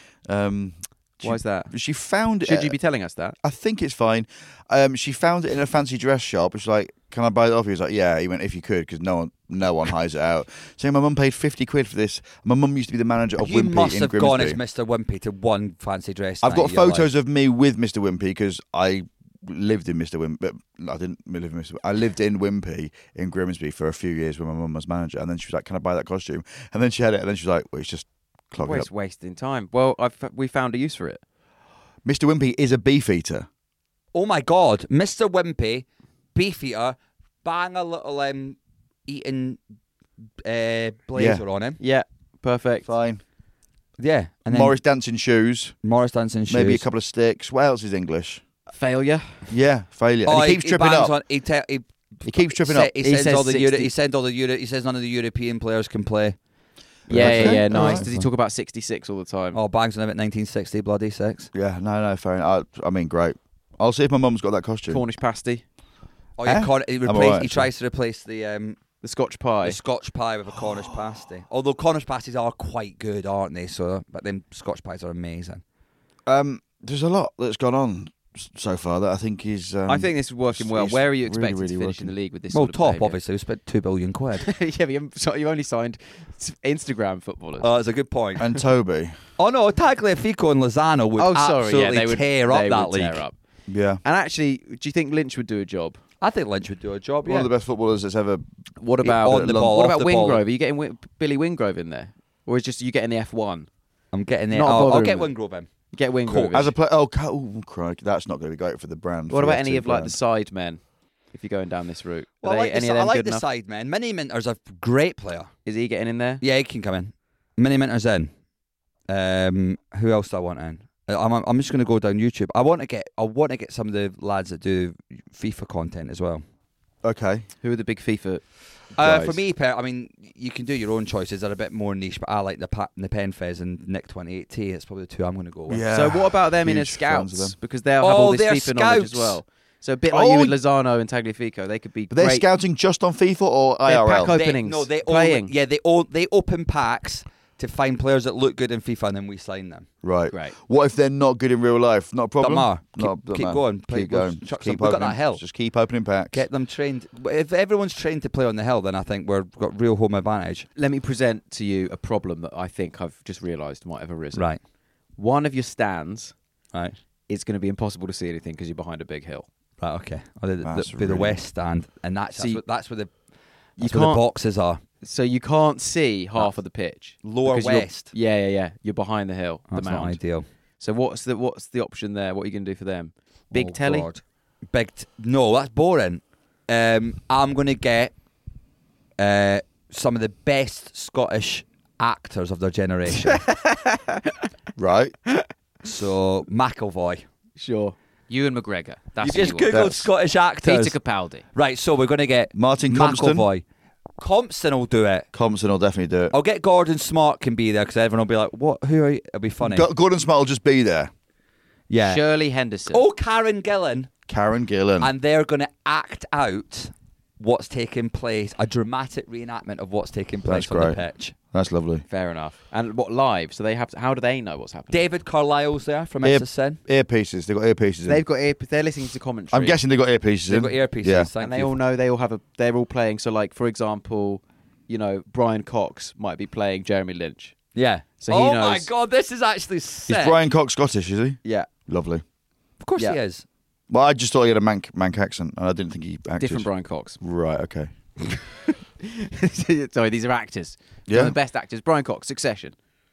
Why is that?
She found it.
Should you be telling us that?
I think it's fine. She found it in a fancy dress shop. She's like, "Can I buy it off you?" He was like, "Yeah." He went, "If you could," because no one hides it out. So my mum paid £50 for this. My mum used to be the manager of
You
Wimpy
must
in
have gone as
Grimsby.
Mr. Wimpy to one fancy dress.
I've
night
got
of your
photos
life.
of me with Mr. Wimpy because I lived in Mr. Wimpy. I didn't live in Mr. I lived in Wimpy in Grimsby for a few years when my mum was manager. And then she was like, "Can I buy that costume?" And then she had it. And then she was like, "Well, it's just clogging
Well,
up."
it's wasting time. Well, we found a use for it.
Mr. Wimpy is a beef eater.
Oh my God, Mr. Wimpy, beefeater, bang a little eating blazer on him.
Yeah, perfect.
Fine.
Yeah, and then
Morris dancing shoes.
Morris dancing shoes.
Maybe a couple of sticks. What else is English?
Failure.
Yeah, failure.
Oh,
And he keeps tripping
bangs
up.
On,
He keeps tripping up.
He
He
sends
says
all the
60.
he sends all the he says none of the European players can play.
Yeah,
Okay.
nice.
Alright.
Does he talk about 66 all the time?
Oh, bangs on him at 1960, bloody six.
Yeah, no, fair enough. I mean, great. I'll see if my mum's got that costume.
Cornish pasty,
Oh, yeah,
Eh?
he
I'm alright,
he tries to replace the
Scotch pie.
Scotch pie with a Cornish pasty. Although Cornish pasties are quite good, aren't they? So, but then Scotch pies are amazing.
There's a lot that's gone on so far that I think is.
I think this is working well.
it's
Where are you
really,
expecting
really
to finish in
working.
the league with this?
Well,
sort of
top
behaviour?
obviously. We spent £2 billion.
Yeah, but you only signed Instagram footballers.
Oh, that's a good point.
And Toby.
Oh no, Tagliafico and Lozano would absolutely
they would
tear up
they
that
would
league.
tear up.
Yeah.
And actually, do you think Lynch would do a job?
I think Lynch would do a job.
One of the best footballers that's ever.
What about
on the ball,
What
off
about
the ball.
Wingrove? Are you getting Billy Wingrove in there, or is just you getting the F1?
I'm getting there.
Not
I'll
bothering
get
with-
Wingrove in.
Get Wingrove.
As a player. Oh, crikey. That's not going to be great for the brand.
What
for the
about any
F2
of like the
brand.
side men? If you're going down this route,
Well,
are
I like,
any
the,
of
I
them
like
good
the
enough?
side man. Mini Minter's a great player.
Is he getting in there?
Yeah, he can come in. Mini Minter's in. Who else do I want in? I'm just going to go down YouTube. I want to get some of the lads that do FIFA content as well.
Okay.
Who are the big FIFA?
For
guys?
me, I mean, you can do your own choices. They're a bit more niche, but I like the Penfez and Nick 28T. It's probably the two I'm going to go with.
Yeah.
So what about them in as
Huge fans of
scouts?
them.
Because they'll have all this
they're
FIFA knowledge as
scouts.
well. So a bit like you with Lozano and Tagliafico, they could be.
But they're
great.
scouting just on FIFA or
They're
IRL?
pack openings.
They
playing.
they open packs to find players that look good in FIFA, and then we sign them.
Right.
Great.
What if they're not good in real life? Not a problem.
Keep going.
Keep going.
Chuck
Keep
we've got
opening.
that hill.
Just keep opening packs.
Get them trained. If everyone's trained to play on the hill, then I think we've got real home advantage.
Let me present to you a problem that I think I've just realised might have arisen.
Right.
One of your stands,
right,
it's going to be impossible to see anything because you're behind a big hill.
Right. Okay. The west stand, and that's where the boxes are.
So you can't see half of the pitch.
Lower west.
Yeah. You're behind the hill.
That's
the mound.
not ideal.
So what's the option there? What are you going to do for them? Big telly?
God. No, that's boring. I'm going to get some of the best Scottish actors of their generation.
Right.
So McAvoy.
Sure. Ewan McGregor. That's
you just googled Scottish actors.
Peter Capaldi.
Right, so we're going to get
Martin Compston.
McAvoy. Compston will do it.
Compston will definitely do it.
I'll get Gordon Smart can be there because everyone will be like, "What? Who are you?" It'll be funny.
Gordon Smart will just be there.
Yeah.
Shirley Henderson.
Oh, Karen Gillan.
And
they're going to act out what's taking place, a dramatic reenactment of what's taking place on the pitch.
That's lovely.
Fair enough. And what, live? So they have to, how do they know what's happening?
David Carlisle's there from SSN.
Earpieces. They've got earpieces in.
They've got they're listening to commentary.
I'm guessing they've got earpieces in.
They've got earpieces.
Yeah.
And they all know they're all playing. So like, for example, Brian Cox might be playing Jeremy Lynch.
Yeah.
So he knows.
Oh my God, this is actually sick.
Is Brian Cox Scottish, is he?
Yeah.
Lovely.
Of course he is.
Well, I just thought he had a Manc accent, and I didn't think he acted.
Different Brian Cox.
Right, okay.
Sorry, these are actors.
Yeah.
One of the best actors. Brian Cox, Succession.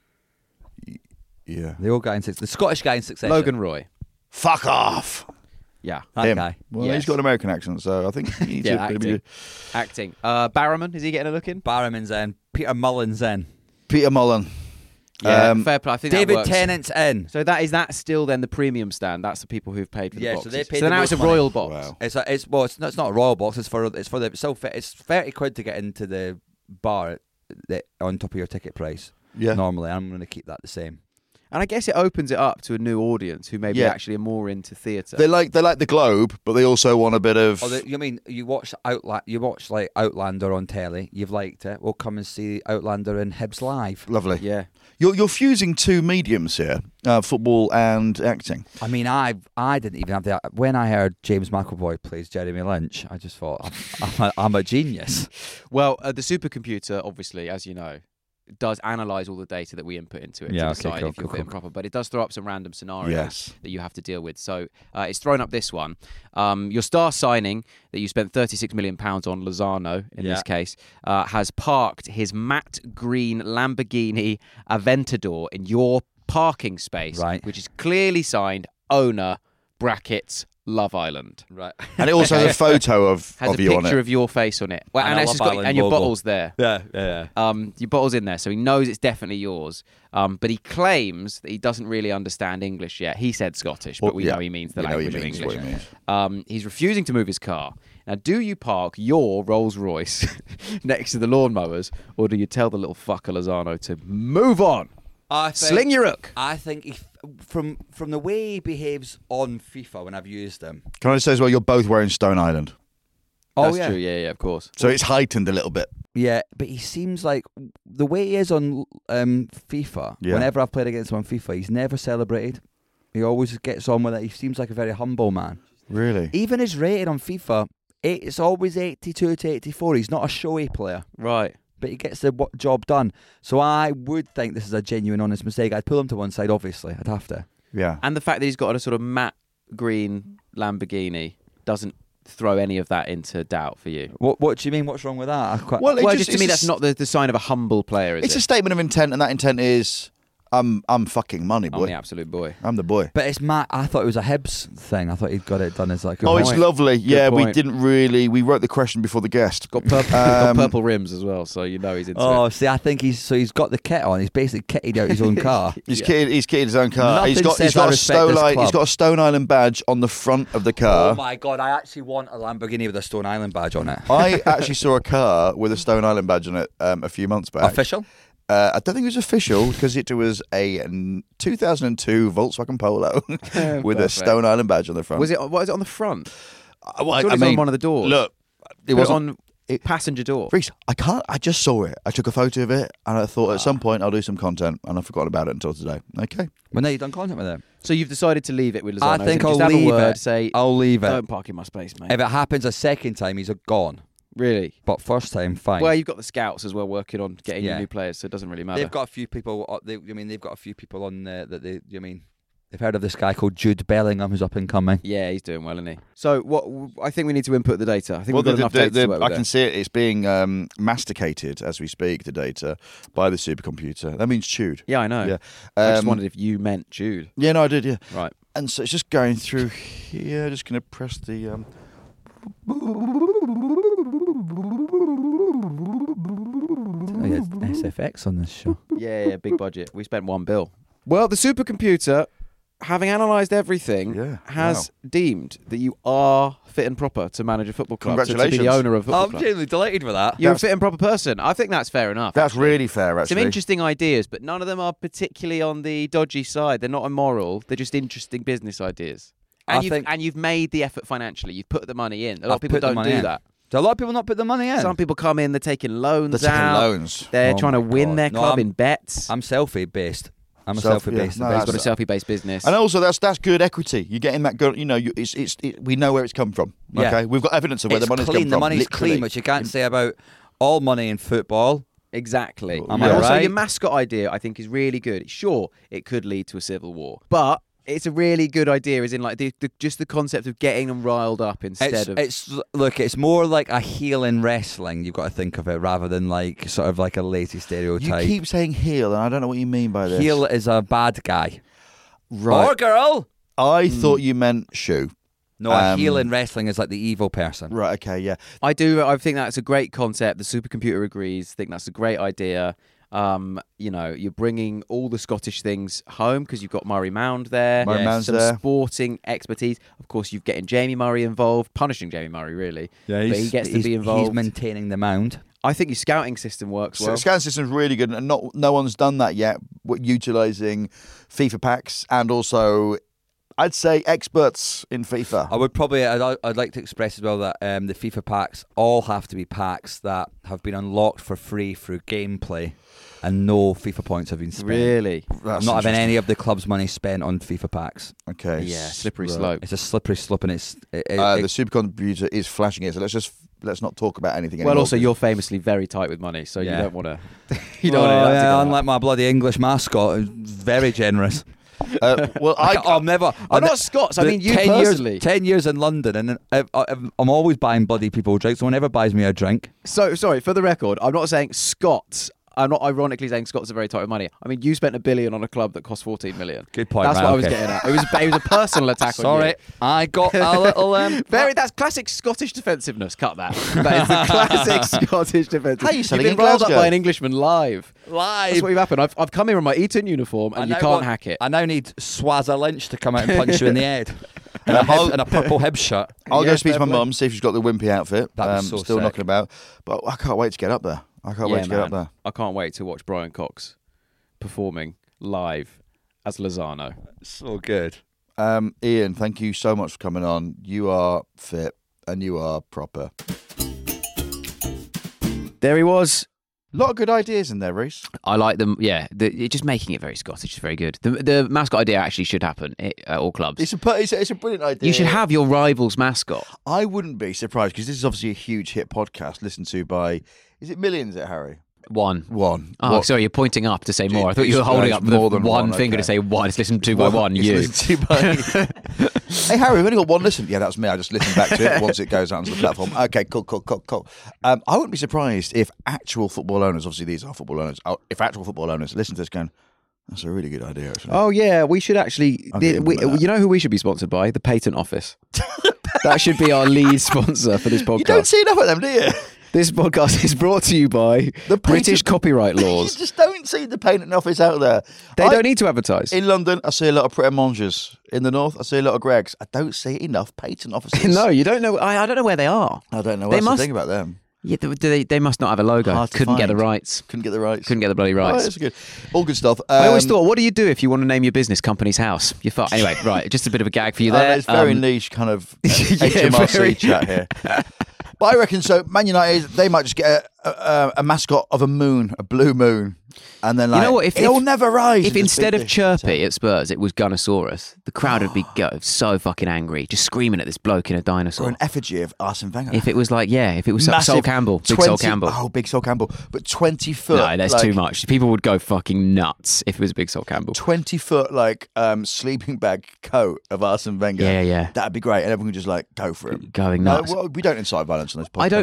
Yeah.
They all got in Succession. The Scottish guy in Succession.
Logan Roy.
Fuck off.
Yeah.
That
Him.
guy.
Well,
Yes.
he's got an American accent, so I think he's
acting. Barrowman, is he getting a look in?
Barrowman's in. Peter Mullen's in.
Peter Mullen.
Yeah, fair play. I think
David
that works.
Tennant's in.
So is that still then the premium stand? That's the people who've paid for the
Yeah,
boxes.
so they paid
so
the
now
most
it's a
money.
royal box.
Wow.
It's not a royal box. It's for the it's 30 quid to get into the bar on top of your ticket price.
Yeah.
Normally, I'm going to keep that the same.
And I guess it opens it up to a new audience who maybe
Yeah.
actually are more into theatre.
They like the Globe, but they also want a bit of.
You watch like Outlander on telly. You've liked it. We'll come and see Outlander in Hibs live.
Lovely.
Yeah.
You're fusing two mediums here, football and acting.
I mean, I didn't even have that. When I heard James McAvoy plays Jeremy Lynch, I just thought I'm a genius.
Well, the supercomputer, obviously, as you know, does analyse all the data that we input into it to decide if you're fit and proper. But it does throw up some random scenarios that you have to deal with. So it's thrown up this one. Your star signing that you spent £36 million on, Lozano in this case, has parked his matte green Lamborghini Aventador in your parking space, which is clearly signed owner brackets Love Island.
Right.
And it also has a photo of
has a
you on
picture
it.
of your face on it. Well,
And
and,
a
it's just
Love
got,
Island
and your
logo.
bottle's there.
Yeah.
Your bottle's in there, so he knows it's definitely yours. But he claims that he doesn't really understand English yet. He said Scottish, but we know he means the language of English. He's refusing to move his car. Now, do you park your Rolls Royce next to the lawnmowers, or do you tell the little fucker Lozano to move on? Sling your hook.
I think from the way he behaves on FIFA when I've used him.
Can I just say as well, you're both wearing Stone Island.
That's true. Yeah, of course.
So it's heightened a little bit.
Yeah, but he seems like the way he is on FIFA.
Yeah.
Whenever I've played against him on FIFA, he's never celebrated. He always gets on with it. He seems like a very humble man.
Really?
Even his rating on FIFA, it's always 82 to 84. He's not a showy player.
Right.
But he gets the job done. So I would think this is a genuine, honest mistake. I'd pull him to one side, obviously. I'd have to.
Yeah.
And the fact that he's got a sort of matte green Lamborghini doesn't throw any of that into doubt for you.
What do you mean? What's wrong with that?
Well,
just to me, that's not the sign of a humble player, is
It's
it?
a statement of intent, and that intent is, I'm fucking money, boy.
I'm the absolute boy.
I'm the boy.
But it's Matt. I thought it was a Hibs thing. I thought he'd got it done as like.
Oh, it's lovely. Yeah, we
point.
didn't really. We wrote the question before the guest.
Got purple rims as well, so you know he's into
Oh,
it.
see, I think he's got the kit on. He's basically kitted out his own car.
He's kitted his own car.
Nothing
He's got
says I
a
respect this club.
He's got a Stone Island badge on the front of the car.
Oh my God! I actually want a Lamborghini with a Stone Island badge on it.
I actually saw a car with a Stone Island badge on it a few months back.
Official?
I don't think it was official because it was a 2002 Volkswagen Polo with a Stone Island badge on the front.
Was it on the front?
I
mean, on one of the doors.
Look,
it was on passenger door.
Reece, I just saw it. I took a photo of it, and I thought at some point I'll do some content, and I've forgotten about it until today. Okay.
Well, no, you've done content with it.
So you've decided to leave it with Lozano.
I think I'll leave it. I'll leave it.
Don't park in my space, mate.
If it happens a second time, he's gone.
Really?
But first time, fine.
Well, you've got the scouts as well working on getting you new players, so it doesn't really matter.
They've got a few people. They've got a few people on that they. They've heard of this guy called Jude Bellingham, who's up and coming.
Yeah, he's doing well, isn't he? So what? I think we need to input the data. I think we've got enough data to work with.
I can see it. It's being masticated as we speak. The data by the supercomputer. That means chewed.
Yeah, I know.
Yeah.
I just wondered if you meant chewed.
Yeah, no, I did. Yeah.
Right.
And so it's just going through here. Just going to press the.
SFX on this show.
Yeah, big budget. We spent $1 billion. Well, the supercomputer, having analysed everything, has deemed that you are fit and proper to manage a football club.
Congratulations.
To be the owner of a football club.
I'm genuinely delighted with that.
You're a fit and proper person. I think that's fair enough.
That's really fair, actually.
Some interesting ideas, but none of them are particularly on the dodgy side. They're not immoral. They're just interesting business ideas. And you've made the effort financially. You've put the money in. A lot of people don't do that.
Do a lot of people not put the money in?
Some people come in, they're taking loans
They're taking
out.
loans.
They're trying to win their club in bets.
I'm selfie-based. I'm a selfie-based.
He's got a selfie-based business.
And also, that's good equity. You're getting that good. We know where it's come from. Okay,
Yeah.
we've got evidence of where the money's come from.
The money's
literally.
clean, which you can't say about all money in football.
Exactly.
Am
And
I
also,
right?
your mascot idea, I think, is really good. Sure, it could lead to a civil war, but it's a really good idea. Is in like just the concept of getting them riled up instead of.
It's more like a heel in wrestling. You've got to think of it rather than like sort of like a lazy stereotype.
You keep saying heel, and I don't know what you mean by this.
Heel is a bad guy,
right?
Or girl.
I thought you meant shoe.
No, a heel in wrestling is like the evil person.
Right, okay, yeah.
I think that's a great concept. The supercomputer agrees. I think that's a great idea. You're bringing all the Scottish things home because you've got Murray Mound there. Some sporting expertise. Of course, you're getting Jamie Murray involved, punishing Jamie Murray, really.
Yeah,
but he gets to be involved.
He's maintaining the mound.
I think your scouting system works well.
Scouting system's really good, and no one's done that yet. Utilising FIFA packs and also, I'd say, experts in FIFA.
I would probably. I'd like to express as well that the FIFA packs all have to be packs that have been unlocked for free through gameplay, and no FIFA points have been spent.
Really?
I'm not having any of the club's money spent on FIFA packs.
Okay.
Yeah, slippery slope.
It's a slippery slope, and the
supercomputer is flashing it. So let's not talk about anything anymore.
Well, also, you're famously very tight with money, so you don't want to.
Unlike my bloody English mascot, who's very generous.
I'm
not Scots. I mean, you personally.
10 years in London, and I'm always buying bloody people drinks. No one ever buys me a drink.
So, sorry, for the record, I'm not saying Scots. I'm not ironically saying Scots are very tight with money. I mean, you spent $1 billion on a club that cost 14 million.
Good point.
That's what I was getting at. It was a personal attack on you.
Sorry, I got a little.
That's classic Scottish defensiveness. Cut that. That is the classic Scottish defensiveness.
How are you selling
You've been rolled up by an Englishman live.
Live.
That's what you've happened. I've come here in my Eton uniform, and you can't hack it.
I now need Swazza Lynch to come out and punch you in the head. And a purple Hibs shirt.
I'll go speak to my mum, see if she's got the wimpy outfit.
That was
still
sick.
knocking about. But I can't wait to get up there. I
can't wait to watch Brian Cox performing live as Lozano.
So good.
Ian, thank you so much for coming on. You are fit and you are proper.
There he was.
A lot of good ideas in there, Reece.
I like them. Yeah, just making it very Scottish is very good. The mascot idea actually should happen at all clubs.
It's a brilliant idea.
You should have your rival's mascot.
I wouldn't be surprised because this is obviously a huge hit podcast listened to by, is it millions, Harry?
One.
Oh,
sorry, you're pointing up to say more. I thought you were holding up more than one finger to say one. It's listened to by one. You.
Hey, Harry, we've only got one listen. Yeah, that was me. I just listened back to it once it goes out onto the platform. Okay, cool. I wouldn't be surprised if actual football owners, obviously these are football owners, if actual football owners listen to this going, that's a really good idea, actually.
Oh, yeah, we should actually... you know who we should be sponsored by? The Patent Office. That should be our lead sponsor for this podcast.
You don't see enough of them, do you?
This podcast is brought to you by the British copyright laws.
You just don't see the Patent Office out there.
They don't need to advertise.
In London, I see a lot of Pret a Manges. In the north, I see a lot of Greggs. I don't see enough patent offices.
No, you don't know. I don't know where they are.
I don't know.
That's
the thing about them.
Yeah, they must not have a logo. Couldn't get the rights.
Couldn't get the rights.
Couldn't get the bloody rights.
Oh, that's good. All good stuff.
I always thought, what do you do if you want to name your business Company's House? You thought anyway, right? Just a bit of a gag for you there.
It's very niche kind of HMRC chat here. But I reckon so. Man United, they might just get a mascot of a moon, a blue moon, and then like, you know what? It'll never rise.
If instead of Chirpy at Spurs, it was Gunnosaurus, the crowd would be so fucking angry, just screaming at this bloke in a dinosaur.
Or an effigy of Arsene Wenger.
If it was like, if it was Sol Campbell, Big Sol Campbell.
Oh, Big Sol Campbell. But 20 foot.
No, that's too much. People would go fucking nuts if it was Big Sol Campbell.
20 foot sleeping bag coat of Arsene Wenger.
Yeah.
That'd be great, and everyone would just go for it.
Going nuts.
No, well, we don't incite violence on this podcast.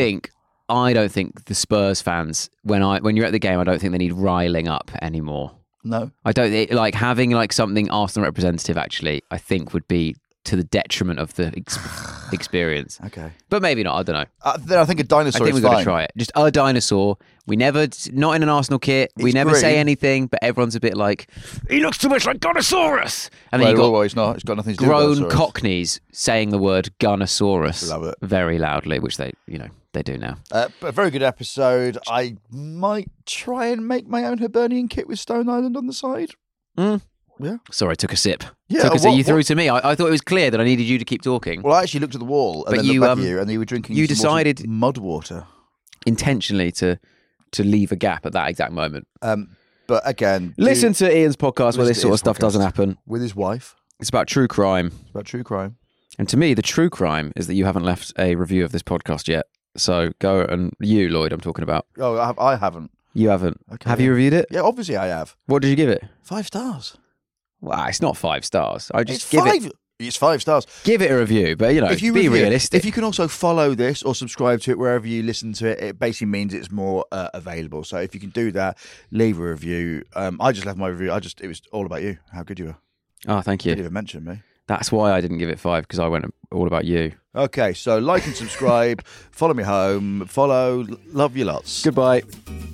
I don't think the Spurs fans, when you're at the game, I don't think they need riling up anymore.
No,
I don't having something Arsenal representative. Actually, I think would be to the detriment of the experience.
Okay,
but maybe not. I don't know.
Then I think a dinosaur.
I think we've got to try it. Just a dinosaur. We never, not in an Arsenal kit. We never say anything, but everyone's a bit like, he looks too much like Gunnosaurus. And then
he's not. It's got nothing to do with
grown Cockneys saying the word Gunnosaurus.
Love it.
Very loudly, which they do now.
But a very good episode. I might try and make my own Hibernian kit with Stone Island on the side. Yeah.
Sorry, I took a sip.
Yeah,
you threw to me. I thought it was clear that I needed you to keep talking.
Well, I actually looked at the wall and then looked back at you, and you were drinking.
You decided
mud water
intentionally to leave a gap at that exact moment.
But again,
listen to Ian's podcast where this sort of stuff doesn't happen.
With his wife.
It's about true crime. And to me, the true crime is that you haven't left a review of this podcast yet. So go and you, Lloyd, I'm talking about.
Oh, I haven't.
You haven't?
Okay,
have you reviewed it?
Yeah, obviously I have.
What did you give it?
5 stars.
Well, it's not 5 stars.
It's 5 stars.
Give it a review, but be realistic.
If you can also follow this or subscribe to it wherever you listen to it, it basically means it's more available. So if you can do that, leave a review. I just left my review. It was all about you, how good you were.
Oh, thank you.
You didn't even mention me.
That's why I didn't give it 5, because I went all about you.
Okay, so like and subscribe, follow me home, love you lots.
Goodbye.